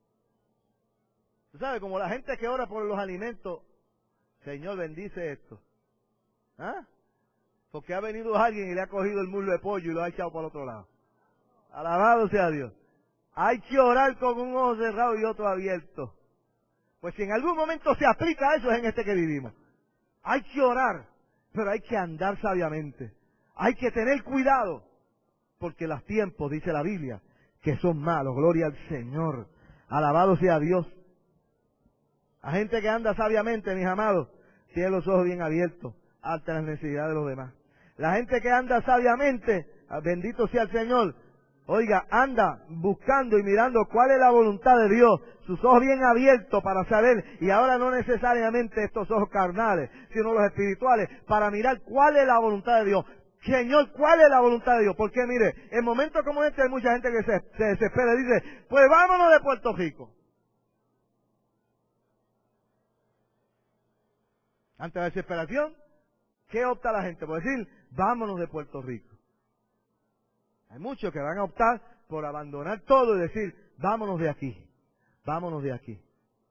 ¿Tú sabes? Como la gente que ora por los alimentos, Señor, bendice esto. ¿Ah? Porque ha venido alguien y le ha cogido el muslo de pollo y lo ha echado por el otro lado. Alabado sea Dios. Hay que orar con un ojo cerrado y otro abierto. Pues si en algún momento se aplica eso, es en este que vivimos. Hay que orar, pero hay que andar sabiamente. Hay que tener cuidado, porque los tiempos, dice la Biblia, que son malos. Gloria al Señor. Alabado sea Dios. La gente que anda sabiamente, mis amados, tiene los ojos bien abiertos ante las necesidades de los demás. La gente que anda sabiamente, bendito sea el Señor, oiga, anda buscando y mirando cuál es la voluntad de Dios, sus ojos bien abiertos para saber, y ahora no necesariamente estos ojos carnales, sino los espirituales, para mirar cuál es la voluntad de Dios. Señor, ¿cuál es la voluntad de Dios? Porque mire, en momentos como este hay mucha gente que se, se desespera y dice, pues vámonos de Puerto Rico. Ante la desesperación, ¿qué opta la gente? Por decir, vámonos de Puerto Rico. Hay muchos que van a optar por abandonar todo y decir, vámonos de aquí, vámonos de aquí.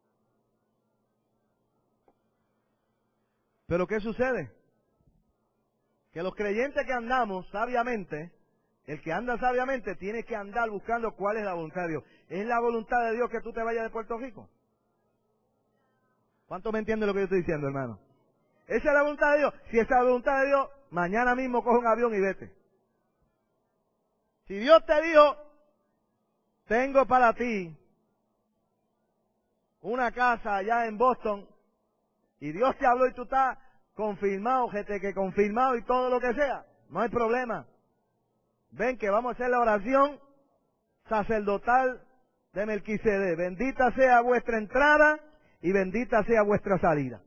Pero ¿qué sucede? Que los creyentes que andamos sabiamente, el que anda sabiamente tiene que andar buscando cuál es la voluntad de Dios. ¿Es la voluntad de Dios que tú te vayas de Puerto Rico? ¿Cuántos me entienden lo que yo estoy diciendo, hermano? ¿Esa es la voluntad de Dios? Si esa es la voluntad de Dios, mañana mismo coge un avión y vete. Si Dios te dijo, tengo para ti una casa allá en Boston, y Dios te habló y tú estás confirmado, gente que confirmado y todo lo que sea, no hay problema. Ven que vamos a hacer la oración sacerdotal de Melquisedec. Bendita sea vuestra entrada y bendita sea vuestra salida.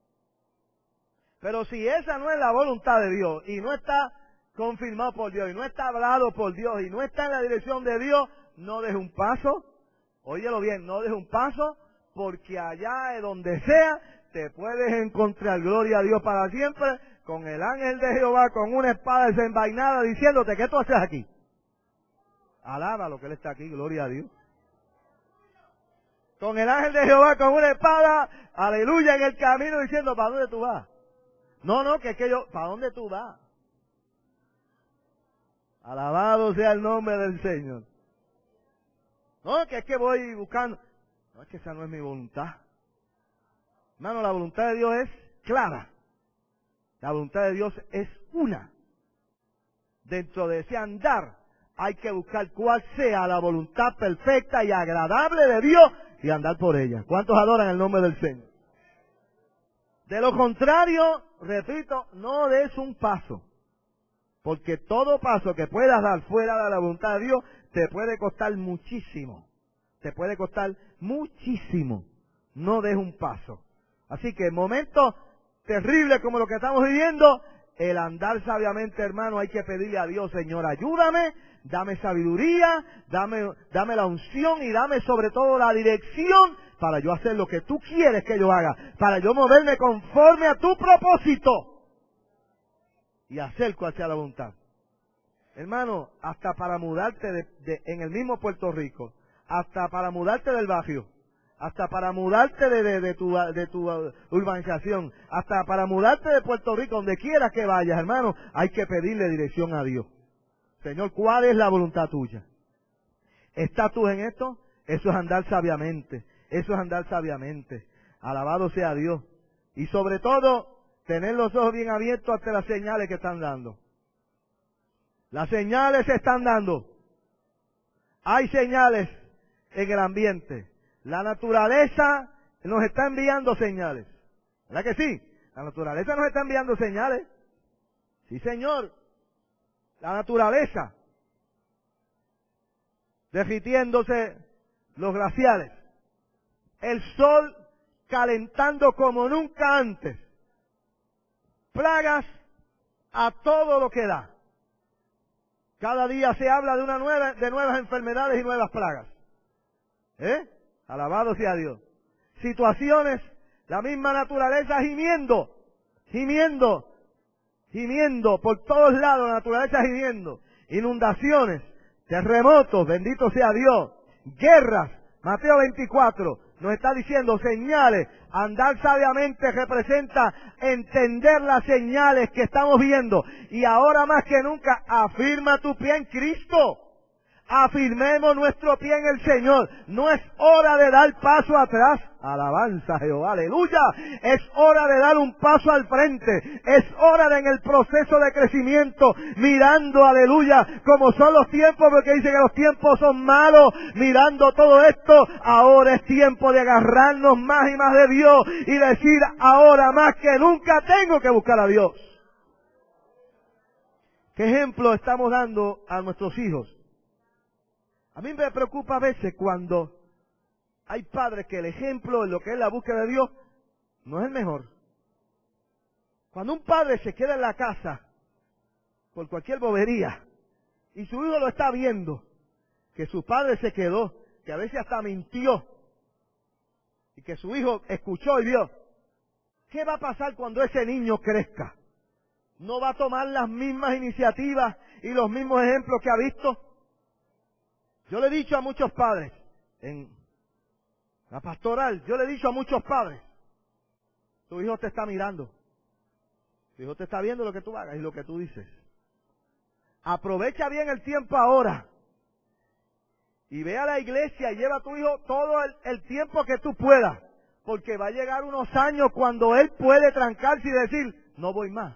Pero si esa no es la voluntad de Dios y no está confirmado por Dios y no está hablado por Dios y no está en la dirección de Dios, no deje un paso. Óyelo bien, no deje un paso, porque allá de donde sea te puedes encontrar, gloria a Dios para siempre, con el ángel de Jehová con una espada desenvainada diciéndote, ¿qué tú haces aquí? Alaba lo que Él está aquí, gloria a Dios. Con el ángel de Jehová con una espada, aleluya, en el camino diciendo, ¿para dónde tú vas? No, no, que es que yo, ¿para dónde tú vas? Alabado sea el nombre del Señor. No, que es que voy buscando. No, es que esa no es mi voluntad. Hermano, la voluntad de Dios es clara. La voluntad de Dios es una. Dentro de ese andar hay que buscar cuál sea la voluntad perfecta y agradable de Dios y andar por ella. ¿Cuántos adoran el nombre del Señor? De lo contrario, repito, no des un paso. Porque todo paso que puedas dar fuera de la voluntad de Dios te puede costar muchísimo. Te puede costar muchísimo. No des un paso. Así que en momentos terribles como lo que estamos viviendo, el andar sabiamente, hermano, hay que pedirle a Dios, Señor, ayúdame, dame sabiduría, dame, dame la unción y dame sobre todo la dirección para yo hacer lo que tú quieres que yo haga, para yo moverme conforme a tu propósito y hacer cual sea la voluntad. Hermano, hasta para mudarte de, de, en el mismo Puerto Rico, hasta para mudarte del barrio, hasta para mudarte de, de, de, tu, de tu urbanización, hasta para mudarte de Puerto Rico, donde quieras que vayas, hermano, hay que pedirle dirección a Dios. Señor, ¿cuál es la voluntad tuya? ¿Estás tú en esto? Eso es andar sabiamente, eso es andar sabiamente. Alabado sea Dios. Y sobre todo, tener los ojos bien abiertos ante las señales que están dando. Las señales se están dando. Hay señales en el ambiente. La naturaleza nos está enviando señales. ¿Verdad que sí? La naturaleza nos está enviando señales. Sí, señor. La naturaleza. Derritiéndose los glaciares. El sol calentando como nunca antes. Plagas a todo lo que da. Cada día se habla de una nueva, de nuevas enfermedades y nuevas plagas. ¿Eh? Alabado sea Dios. Situaciones, la misma naturaleza gimiendo, gimiendo, gimiendo por todos lados, la naturaleza gimiendo. Inundaciones, terremotos, bendito sea Dios. Guerras, Mateo veinticuatro nos está diciendo señales. Andar sabiamente representa entender las señales que estamos viendo. Y ahora más que nunca, afirma tu pie en Cristo. Afirmemos nuestro pie en el Señor. No es hora de dar paso atrás. Alabanza a Jehová, aleluya. Es hora de dar un paso al frente. Es hora de en el proceso de crecimiento, mirando, aleluya, como son los tiempos, porque dice que los tiempos son malos. Mirando todo esto, ahora es tiempo de agarrarnos más y más de Dios y decir, ahora más que nunca tengo que buscar a Dios. ¿Qué ejemplo estamos dando a nuestros hijos? A mí me preocupa a veces cuando hay padres que el ejemplo en lo que es la búsqueda de Dios no es el mejor. Cuando un padre se queda en la casa por cualquier bobería y su hijo lo está viendo, que su padre se quedó, que a veces hasta mintió y que su hijo escuchó y vio, ¿qué va a pasar cuando ese niño crezca? ¿No va a tomar las mismas iniciativas y los mismos ejemplos que ha visto? Yo le he dicho a muchos padres, en la pastoral, yo le he dicho a muchos padres, tu hijo te está mirando, tu hijo te está viendo lo que tú hagas y lo que tú dices. Aprovecha bien el tiempo ahora y ve a la iglesia y lleva a tu hijo todo el, el tiempo que tú puedas, porque va a llegar unos años cuando él puede trancarse y decir, no voy más.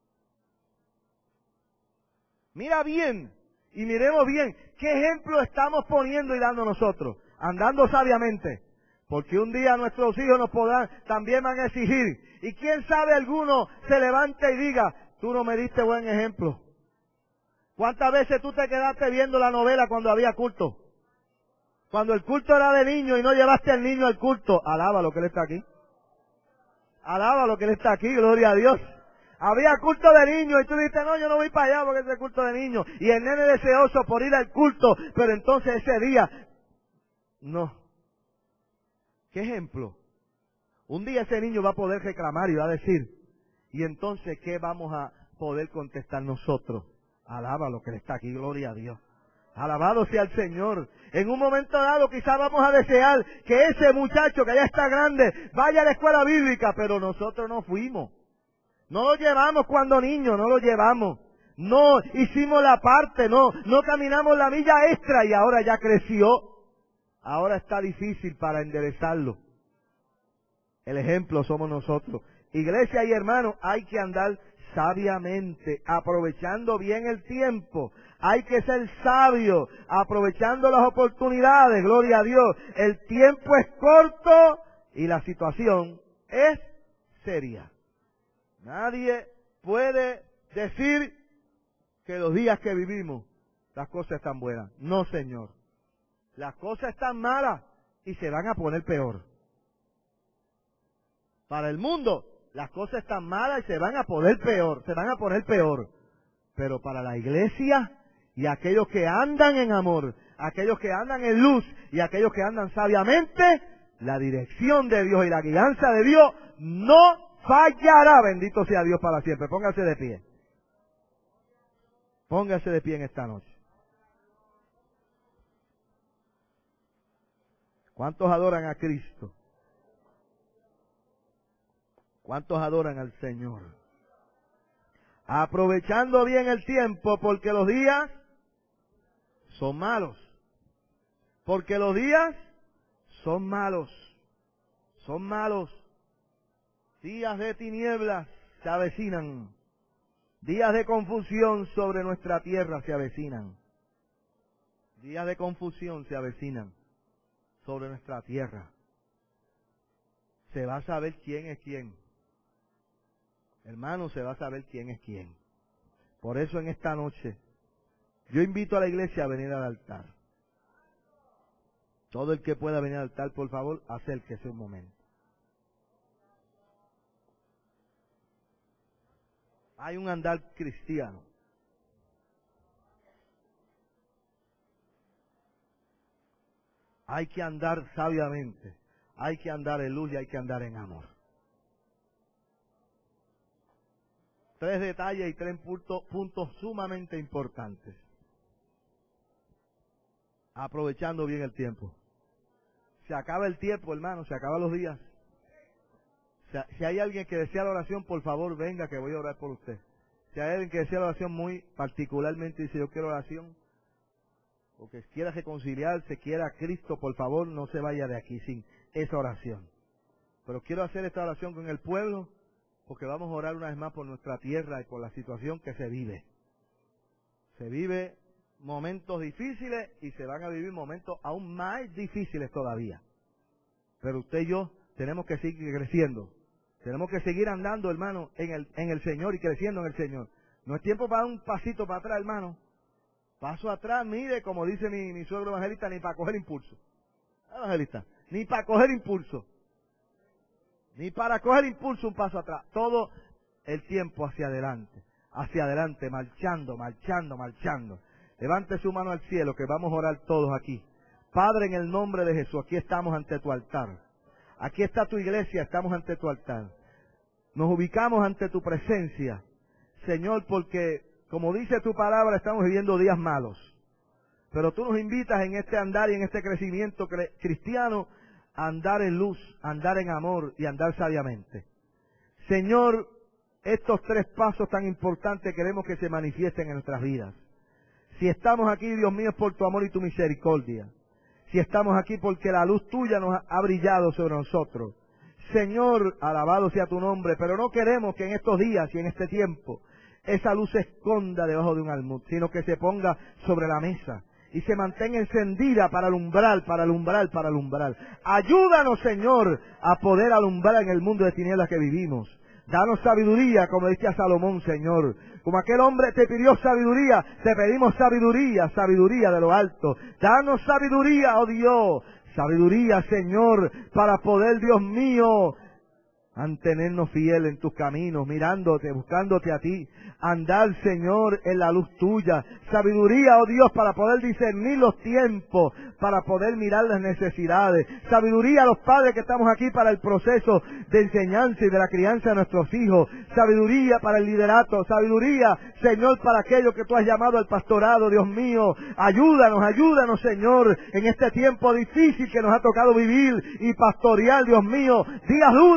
Mira bien y miremos bien qué ejemplo estamos poniendo y dando nosotros, andando sabiamente. Porque un día nuestros hijos nos podrán, también van a exigir. Y quién sabe alguno se levante y diga, tú no me diste buen ejemplo. ¿Cuántas veces tú te quedaste viendo la novela cuando había culto? Cuando el culto era de niño y no llevaste al niño al culto. Alaba lo que él está aquí. Alaba lo que él está aquí, gloria a Dios. Había culto de niños y tú dices, no, yo no voy para allá porque es el culto de niños. Y el nene deseoso por ir al culto, pero entonces ese día, no. ¿Qué ejemplo? Un día ese niño va a poder reclamar y va a decir, y entonces, ¿qué vamos a poder contestar nosotros? Alaba lo que él está aquí, gloria a Dios. Alabado sea el Señor. En un momento dado quizás vamos a desear que ese muchacho que ya está grande vaya a la escuela bíblica, pero nosotros no fuimos. No lo llevamos cuando niños, no lo llevamos. No hicimos la parte, no, no caminamos la milla extra y ahora ya creció. Ahora está difícil para enderezarlo. El ejemplo somos nosotros. Iglesia y hermanos, hay que andar sabiamente, aprovechando bien el tiempo. Hay que ser sabio, aprovechando las oportunidades, gloria a Dios. El tiempo es corto y la situación es seria. Nadie puede decir que los días que vivimos, las cosas están buenas. No, Señor. Las cosas están malas y se van a poner peor. Para el mundo, las cosas están malas y se van a poner peor, se van a poner peor. Pero para la iglesia y aquellos que andan en amor, aquellos que andan en luz y aquellos que andan sabiamente, la dirección de Dios y la guianza de Dios no fallará. Bendito sea Dios para siempre. Póngase de pie. Póngase de pie en esta noche. ¿Cuántos adoran a Cristo? ¿Cuántos adoran al Señor? Aprovechando bien el tiempo, porque los días son malos. Porque los días son malos. Son malos. Días de tinieblas se avecinan. Días de confusión sobre nuestra tierra se avecinan. Días de confusión se avecinan sobre nuestra tierra. Se va a saber quién es quién. Hermano, se va a saber quién es quién. Por eso en esta noche, yo invito a la iglesia a venir al altar. Todo el que pueda venir al altar, por favor, acérquese un momento. Hay un andar cristiano. Hay que andar sabiamente. Hay que andar en luz y hay que andar en amor. Tres detalles y tres puntos, puntos sumamente importantes. Aprovechando bien el tiempo. Se acaba el tiempo, hermano, se acaban los días. O sea, si hay alguien que desea la oración, por favor, venga que voy a orar por usted. Si hay alguien que desea la oración muy particularmente, dice yo quiero oración, o que quiera reconciliarse, quiera a Cristo, por favor, no se vaya de aquí sin esa oración. Pero quiero hacer esta oración con el pueblo, porque vamos a orar una vez más por nuestra tierra y por la situación que se vive. Se vive momentos difíciles y se van a vivir momentos aún más difíciles todavía. Pero usted y yo tenemos que seguir creciendo. Tenemos que seguir andando, hermano, en el, en el Señor y creciendo en el Señor. No es tiempo para dar un pasito para atrás, hermano. Paso atrás, mire, como dice mi, mi suegro evangelista, ni para coger impulso. Evangelista, ni para coger impulso. Ni para coger impulso un paso atrás. Todo el tiempo hacia adelante. Hacia adelante, marchando, marchando, marchando. Levante su mano al cielo que vamos a orar todos aquí. Padre, en el nombre de Jesús, aquí estamos ante tu altar. Aquí está tu iglesia, estamos ante tu altar. Nos ubicamos ante tu presencia, Señor, porque, como dice tu palabra, estamos viviendo días malos. Pero tú nos invitas en este andar y en este crecimiento cristiano a andar en luz, a andar en amor y a andar sabiamente. Señor, estos tres pasos tan importantes queremos que se manifiesten en nuestras vidas. Si estamos aquí, Dios mío, es por tu amor y tu misericordia. Si estamos aquí porque la luz tuya nos ha brillado sobre nosotros. Señor, alabado sea tu nombre, pero no queremos que en estos días y en este tiempo esa luz se esconda debajo de un almud, sino que se ponga sobre la mesa y se mantenga encendida para alumbrar, para alumbrar, para alumbrar. Ayúdanos, Señor, a poder alumbrar en el mundo de tinieblas que vivimos. Danos sabiduría, como decía Salomón, Señor. Como aquel hombre te pidió sabiduría, te pedimos sabiduría, sabiduría de lo alto. Danos sabiduría, oh Dios. Sabiduría, Señor, para poder, Dios mío, mantenernos fieles en tus caminos, mirándote, buscándote a ti. Andar, Señor, en la luz tuya. Sabiduría, oh Dios, para poder discernir los tiempos, para poder mirar las necesidades. Sabiduría a los padres que estamos aquí para el proceso de enseñanza y de la crianza de nuestros hijos. Sabiduría para el liderato. Sabiduría, Señor, para aquello que tú has llamado al pastorado, Dios mío. Ayúdanos, ayúdanos, Señor, en este tiempo difícil que nos ha tocado vivir y pastorear, Dios mío. Días duros y difíciles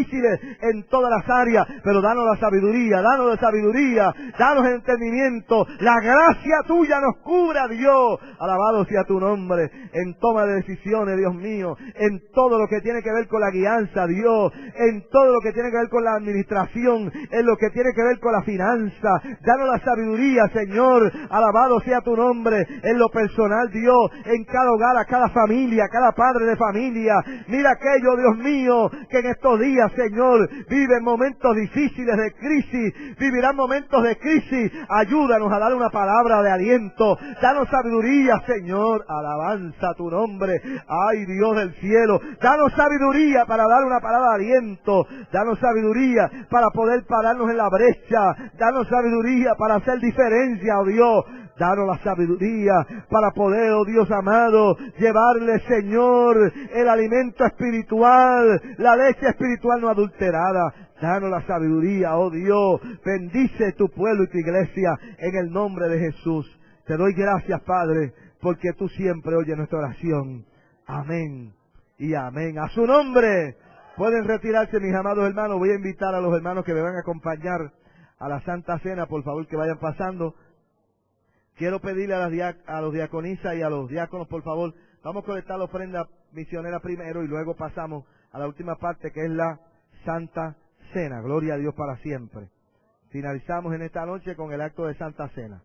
difíciles en todas las áreas, pero danos la sabiduría, danos la sabiduría, danos el entendimiento, la gracia tuya nos cubra, Dios, alabado sea tu nombre, en toma de decisiones, Dios mío, en todo lo que tiene que ver con la guianza, Dios, en todo lo que tiene que ver con la administración, en lo que tiene que ver con la finanza, danos la sabiduría, Señor, alabado sea tu nombre, en lo personal, Dios, en cada hogar, a cada familia, a cada padre de familia, mira aquello, Dios mío, que en estos días, Señor, viven momentos difíciles de crisis, vivirán momentos de crisis, ayúdanos a dar una palabra de aliento, danos sabiduría, Señor, alabanza a tu nombre, ay Dios del cielo, danos sabiduría para dar una palabra de aliento, danos sabiduría para poder pararnos en la brecha, danos sabiduría para hacer diferencia, oh Dios, danos la sabiduría para poder, oh Dios amado, llevarle, Señor, el alimento espiritual, la leche espiritual no adulterada. Danos la sabiduría, oh Dios. Bendice tu pueblo y tu iglesia en el nombre de Jesús. Te doy gracias, Padre, porque tú siempre oyes nuestra oración. Amén y amén. A su nombre. Pueden retirarse, mis amados hermanos. Voy a invitar a los hermanos que me van a acompañar a la Santa Cena, por favor, que vayan pasando. Quiero pedirle a, las dia a los diaconisas y a los diáconos, por favor, vamos a colectar la ofrenda misionera primero y luego pasamos a la última parte, que es la Santa Cena. Gloria a Dios para siempre. Finalizamos en esta noche con el acto de Santa Cena.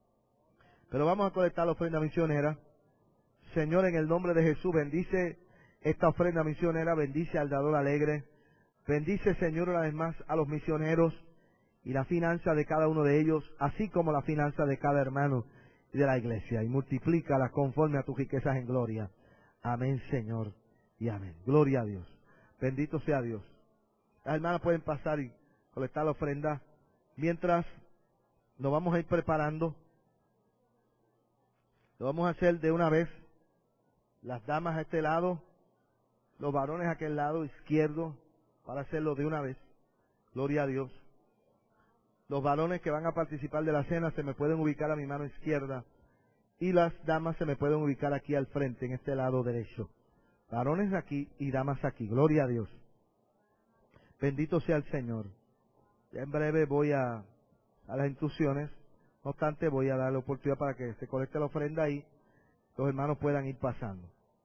Pero vamos a colectar la ofrenda misionera. Señor, en el nombre de Jesús, bendice esta ofrenda misionera, bendice al dador alegre. Bendice, Señor, una vez más a los misioneros y la finanza de cada uno de ellos, así como la finanza de cada hermano de la iglesia, y multiplícala conforme a tus riquezas en gloria. Amén, Señor, y amén. Gloria a Dios. Bendito sea Dios. Las hermanas pueden pasar y colectar la ofrenda. Mientras nos vamos a ir preparando, lo vamos a hacer de una vez. Las damas a este lado, los varones a aquel lado izquierdo, para hacerlo de una vez. Gloria a Dios. Los varones que van a participar de la cena se me pueden ubicar a mi mano izquierda y las damas se me pueden ubicar aquí al frente, en este lado derecho. Varones aquí y damas aquí. Gloria a Dios. Bendito sea el Señor. Ya en breve voy a, a las instrucciones. No obstante, voy a dar la oportunidad para que se colecte la ofrenda ahí. Los hermanos puedan ir pasando.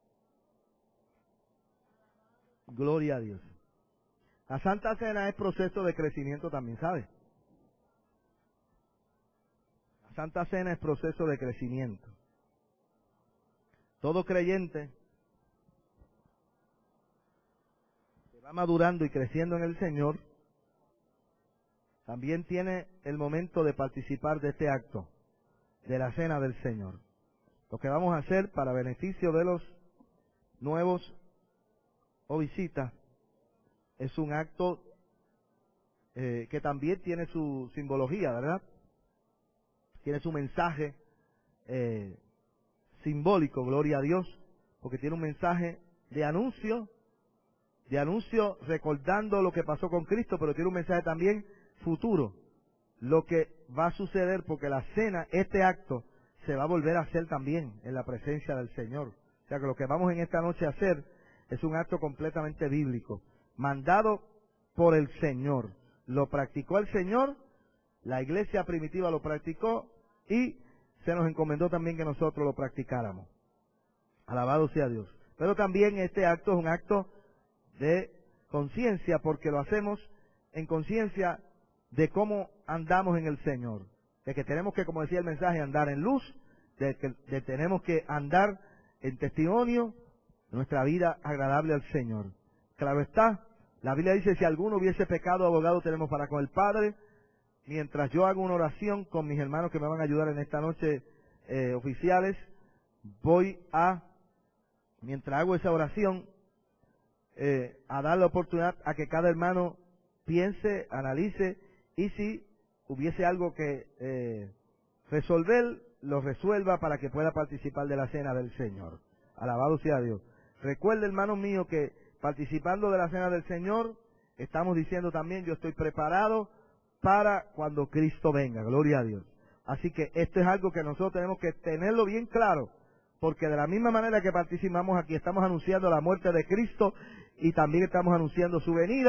Gloria a Dios. La Santa Cena es proceso de crecimiento también, ¿sabe? Santa Cena es proceso de crecimiento. Todo creyente que va madurando y creciendo en el Señor, también tiene el momento de participar de este acto, de la Cena del Señor. Lo que vamos a hacer para beneficio de los nuevos o visitas es un acto eh, que también tiene su simbología, ¿verdad? Tiene su mensaje eh, simbólico, gloria a Dios, porque tiene un mensaje de anuncio, de anuncio recordando lo que pasó con Cristo, pero tiene un mensaje también futuro, lo que va a suceder, porque la cena, este acto, se va a volver a hacer también en la presencia del Señor. O sea que lo que vamos en esta noche a hacer es un acto completamente bíblico, mandado por el Señor. Lo practicó el Señor, la iglesia primitiva lo practicó, y se nos encomendó también que nosotros lo practicáramos. Alabado sea Dios. Pero también este acto es un acto de conciencia, porque lo hacemos en conciencia de cómo andamos en el Señor. De que tenemos que, como decía el mensaje, andar en luz, de que de tenemos que andar en testimonio de nuestra vida agradable al Señor. Claro está, la Biblia dice, si alguno hubiese pecado, abogado tenemos para con el Padre. Mientras yo hago una oración con mis hermanos que me van a ayudar en esta noche, eh, oficiales, voy a, mientras hago esa oración, eh, a dar la oportunidad a que cada hermano piense, analice, y si hubiese algo que eh, resolver, lo resuelva para que pueda participar de la cena del Señor. Alabado sea Dios. Recuerde, hermano mío, que participando de la cena del Señor, estamos diciendo también, yo estoy preparado para cuando Cristo venga, gloria a Dios. Así que esto es algo que nosotros tenemos que tenerlo bien claro, porque de la misma manera que participamos aquí, estamos anunciando la muerte de Cristo y también estamos anunciando su venida,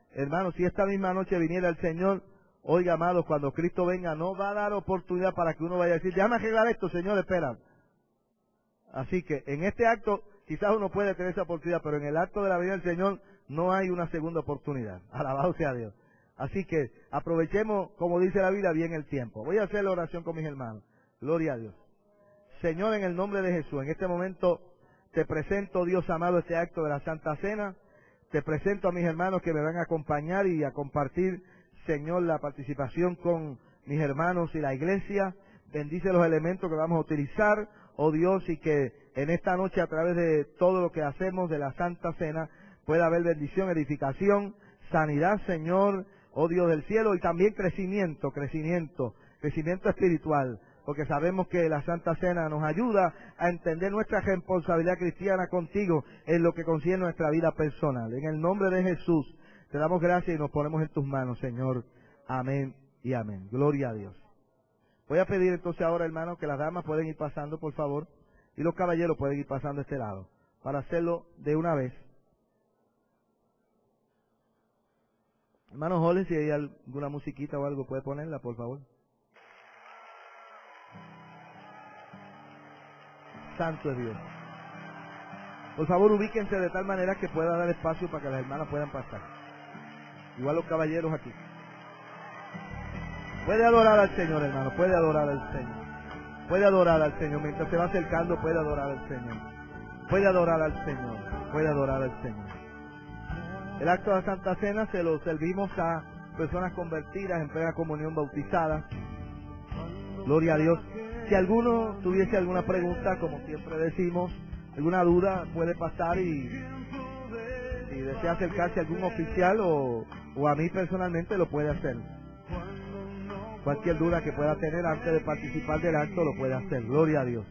Hermanos, si esta misma noche viniera el Señor, oiga, amados, cuando Cristo venga, no va a dar oportunidad para que uno vaya a decir, déjame arreglar esto, Señor, espera. Así que en este acto, quizás uno puede tener esa oportunidad, pero en el acto de la venida del Señor no hay una segunda oportunidad. Alabado sea Dios. Así que aprovechemos, como dice la Biblia, bien el tiempo. Voy a hacer la oración con mis hermanos. Gloria a Dios. Señor, en el nombre de Jesús, en este momento te presento, Dios amado, este acto de la Santa Cena. Te presento a mis hermanos que me van a acompañar y a compartir, Señor, la participación con mis hermanos y la iglesia. Bendice los elementos que vamos a utilizar, oh Dios, y que en esta noche, a través de todo lo que hacemos de la Santa Cena, pueda haber bendición, edificación, sanidad, Señor, oh Dios del cielo, y también crecimiento, crecimiento, crecimiento espiritual, porque sabemos que la Santa Cena nos ayuda a entender nuestra responsabilidad cristiana contigo en lo que concierne nuestra vida personal. En el nombre de Jesús, te damos gracias y nos ponemos en tus manos, Señor. Amén y amén. Gloria a Dios. Voy a pedir entonces ahora, hermanos, que las damas pueden ir pasando, por favor, y los caballeros pueden ir pasando a este lado, para hacerlo de una vez. Hermano Joles, si hay alguna musiquita o algo, puede ponerla, por favor. Santo es Dios. Por favor, ubíquense de tal manera que pueda dar espacio para que las hermanas puedan pasar. Igual los caballeros aquí. Puede adorar al Señor, hermano, puede adorar al Señor. Puede adorar al Señor. Mientras se va acercando, puede adorar al Señor. Puede adorar al Señor. Puede adorar al Señor. El acto de la Santa Cena se lo servimos a personas convertidas, en plena comunión, bautizadas. Gloria a Dios. Si alguno tuviese alguna pregunta, como siempre decimos, alguna duda, puede pasar y si desea acercarse a algún oficial o, o a mí personalmente, lo puede hacer. Cualquier duda que pueda tener antes de participar del acto, lo puede hacer. Gloria a Dios.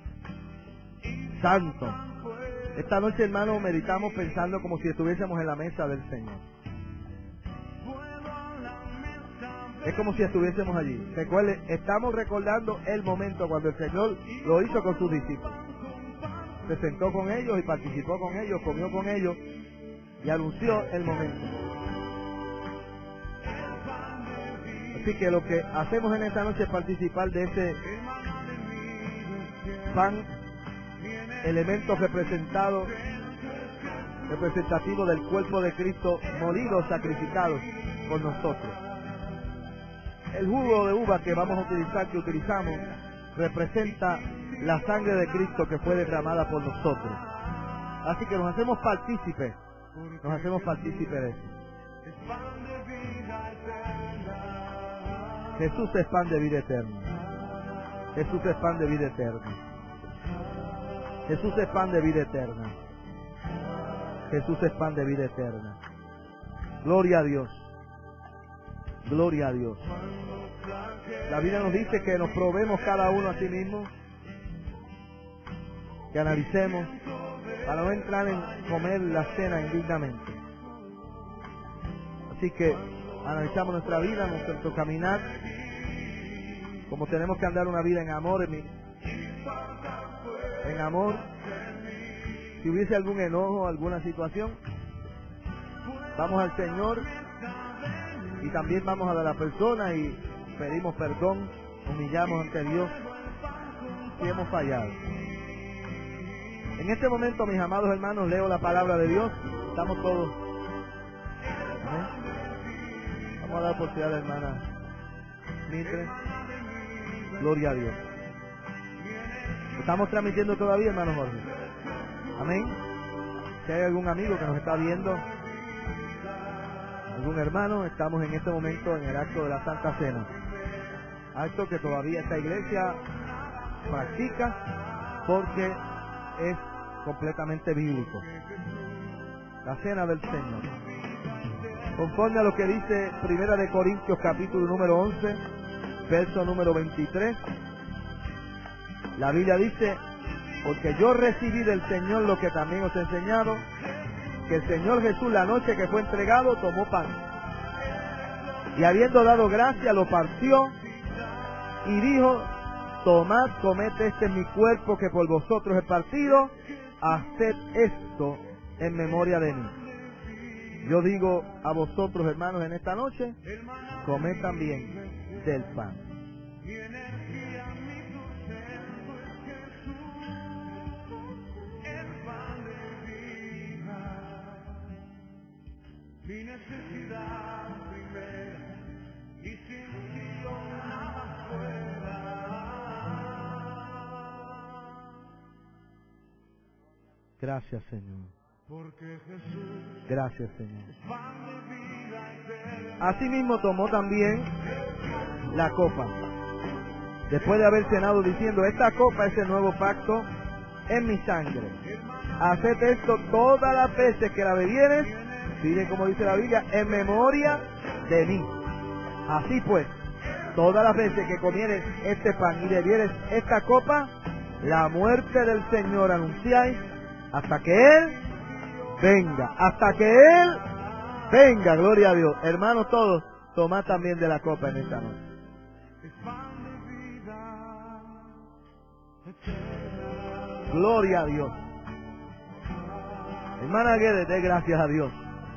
Santo. Esta noche, hermano, meditamos pensando como si estuviésemos en la mesa del Señor. Es como si estuviésemos allí. Recuerden, estamos recordando el momento cuando el Señor lo hizo con sus discípulos. Se sentó con ellos y participó con ellos, comió con ellos y anunció el momento. Así que lo que hacemos en esta noche es participar de ese pan, elemento representado, representativo del cuerpo de Cristo, molido, sacrificado por nosotros. El jugo de uva que vamos a utilizar, que utilizamos, representa la sangre de Cristo que fue derramada por nosotros. Así que nos hacemos partícipes, nos hacemos partícipes de eso. Jesús es pan de vida eterna. Jesús es pan de vida eterna. Jesús es pan de vida eterna. Jesús es pan de vida eterna. Gloria a Dios. Gloria a Dios. La Biblia nos dice que nos probemos cada uno a sí mismo, que analicemos para no entrar en comer la cena indignamente. Así que analizamos nuestra vida, nuestro caminar, como tenemos que andar una vida en amor, en, en amor. Si hubiese algún enojo, alguna situación, vamos al Señor y también vamos a la persona y pedimos perdón, humillamos ante Dios si hemos fallado. En este momento, mis amados hermanos, leo la palabra de Dios. Estamos todos. ¿Amén? Vamos a dar oportunidad a la hermana Mitre. Gloria a Dios. Estamos transmitiendo todavía, hermano Jorge. Amén. Si hay algún amigo que nos está viendo, algún hermano, estamos en este momento en el acto de la Santa Cena. Acto que todavía esta iglesia practica porque es completamente bíblico. La cena del Señor. Conforme a lo que dice Primera de Corintios capítulo número once, verso número veintitrés, la Biblia dice: porque yo recibí del Señor lo que también os he enseñado, que el Señor Jesús, la noche que fue entregado, tomó pan, y habiendo dado gracia, lo partió y dijo: tomad, comed, este es mi cuerpo que por vosotros he partido, haced esto en memoria de mí. Yo digo a vosotros, hermanos, en esta noche, comed también del pan. Mi necesidad primera y sin ti yo nada fuera. Gracias, Señor. Porque Jesús Gracias, Señor. es pan de vida eterna. Asimismo tomó también la copa, después de haber cenado, diciendo: esta copa es el nuevo pacto en mi sangre. Haced esto todas las veces que la bebieres, pide, como dice la Biblia, en memoria de mí. Así pues, todas las veces que comieres este pan y bebieres esta copa, la muerte del Señor anunciáis hasta que Él venga, hasta que Él venga, gloria a Dios. Hermanos todos, tomad también de la copa en esta noche. Gloria a Dios. Hermana Guedes, dé gracias a Dios.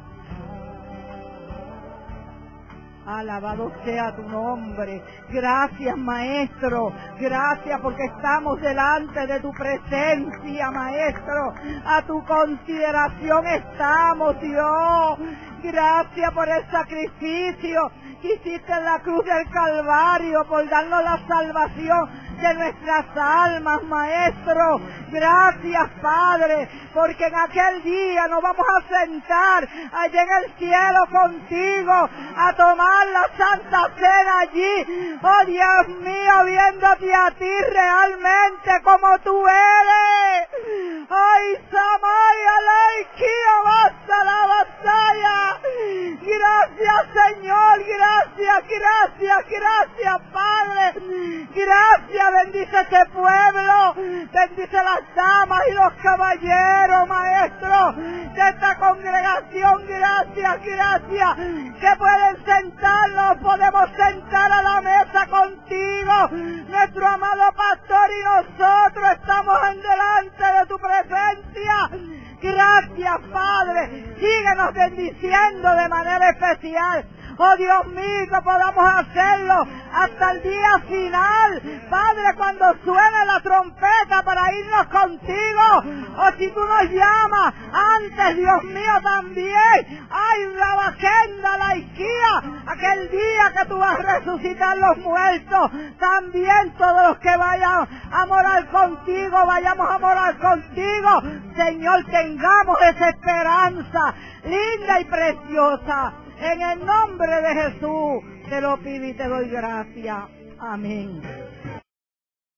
Alabado sea tu nombre. Gracias, Maestro. Gracias porque estamos delante de tu presencia, Maestro. A tu consideración estamos, Dios. Gracias por el sacrificio que hiciste en la cruz del Calvario, por darnos la salvación de nuestras almas, Maestro. Gracias, Padre, porque en aquel día nos vamos a sentar allá en el cielo contigo a tomar la Santa Cena allí. Oh, Dios mío, viéndote a ti realmente como tú eres. Ay, Samaya, Leikio, basta la batalla. Gracias, Señor, gracias, gracias, gracias, Padre. Gracias, bendice este pueblo, bendice las damas y los caballeros, Maestro, de esta congregación. Gracias, gracias, que pueden sentarnos, podemos sentar a la mesa contigo. Nuestro amado pastor y nosotros estamos en delante de tu presencia. Gracias, Padre, síguenos bendiciendo de manera especial. Oh, Dios mío, que podamos hacerlo hasta el día final, Padre, cuando suene la trompeta para irnos contigo, o si tú nos llamas antes, Dios mío, también. Ay, la vaquenda, la isquía, aquel día que tú vas a resucitar los muertos, también todos los que vayan a morar contigo, vayamos a morar contigo, Señor, tengamos esa esperanza linda y preciosa. En el nombre de Jesús te lo pido y te doy gracias. Amén.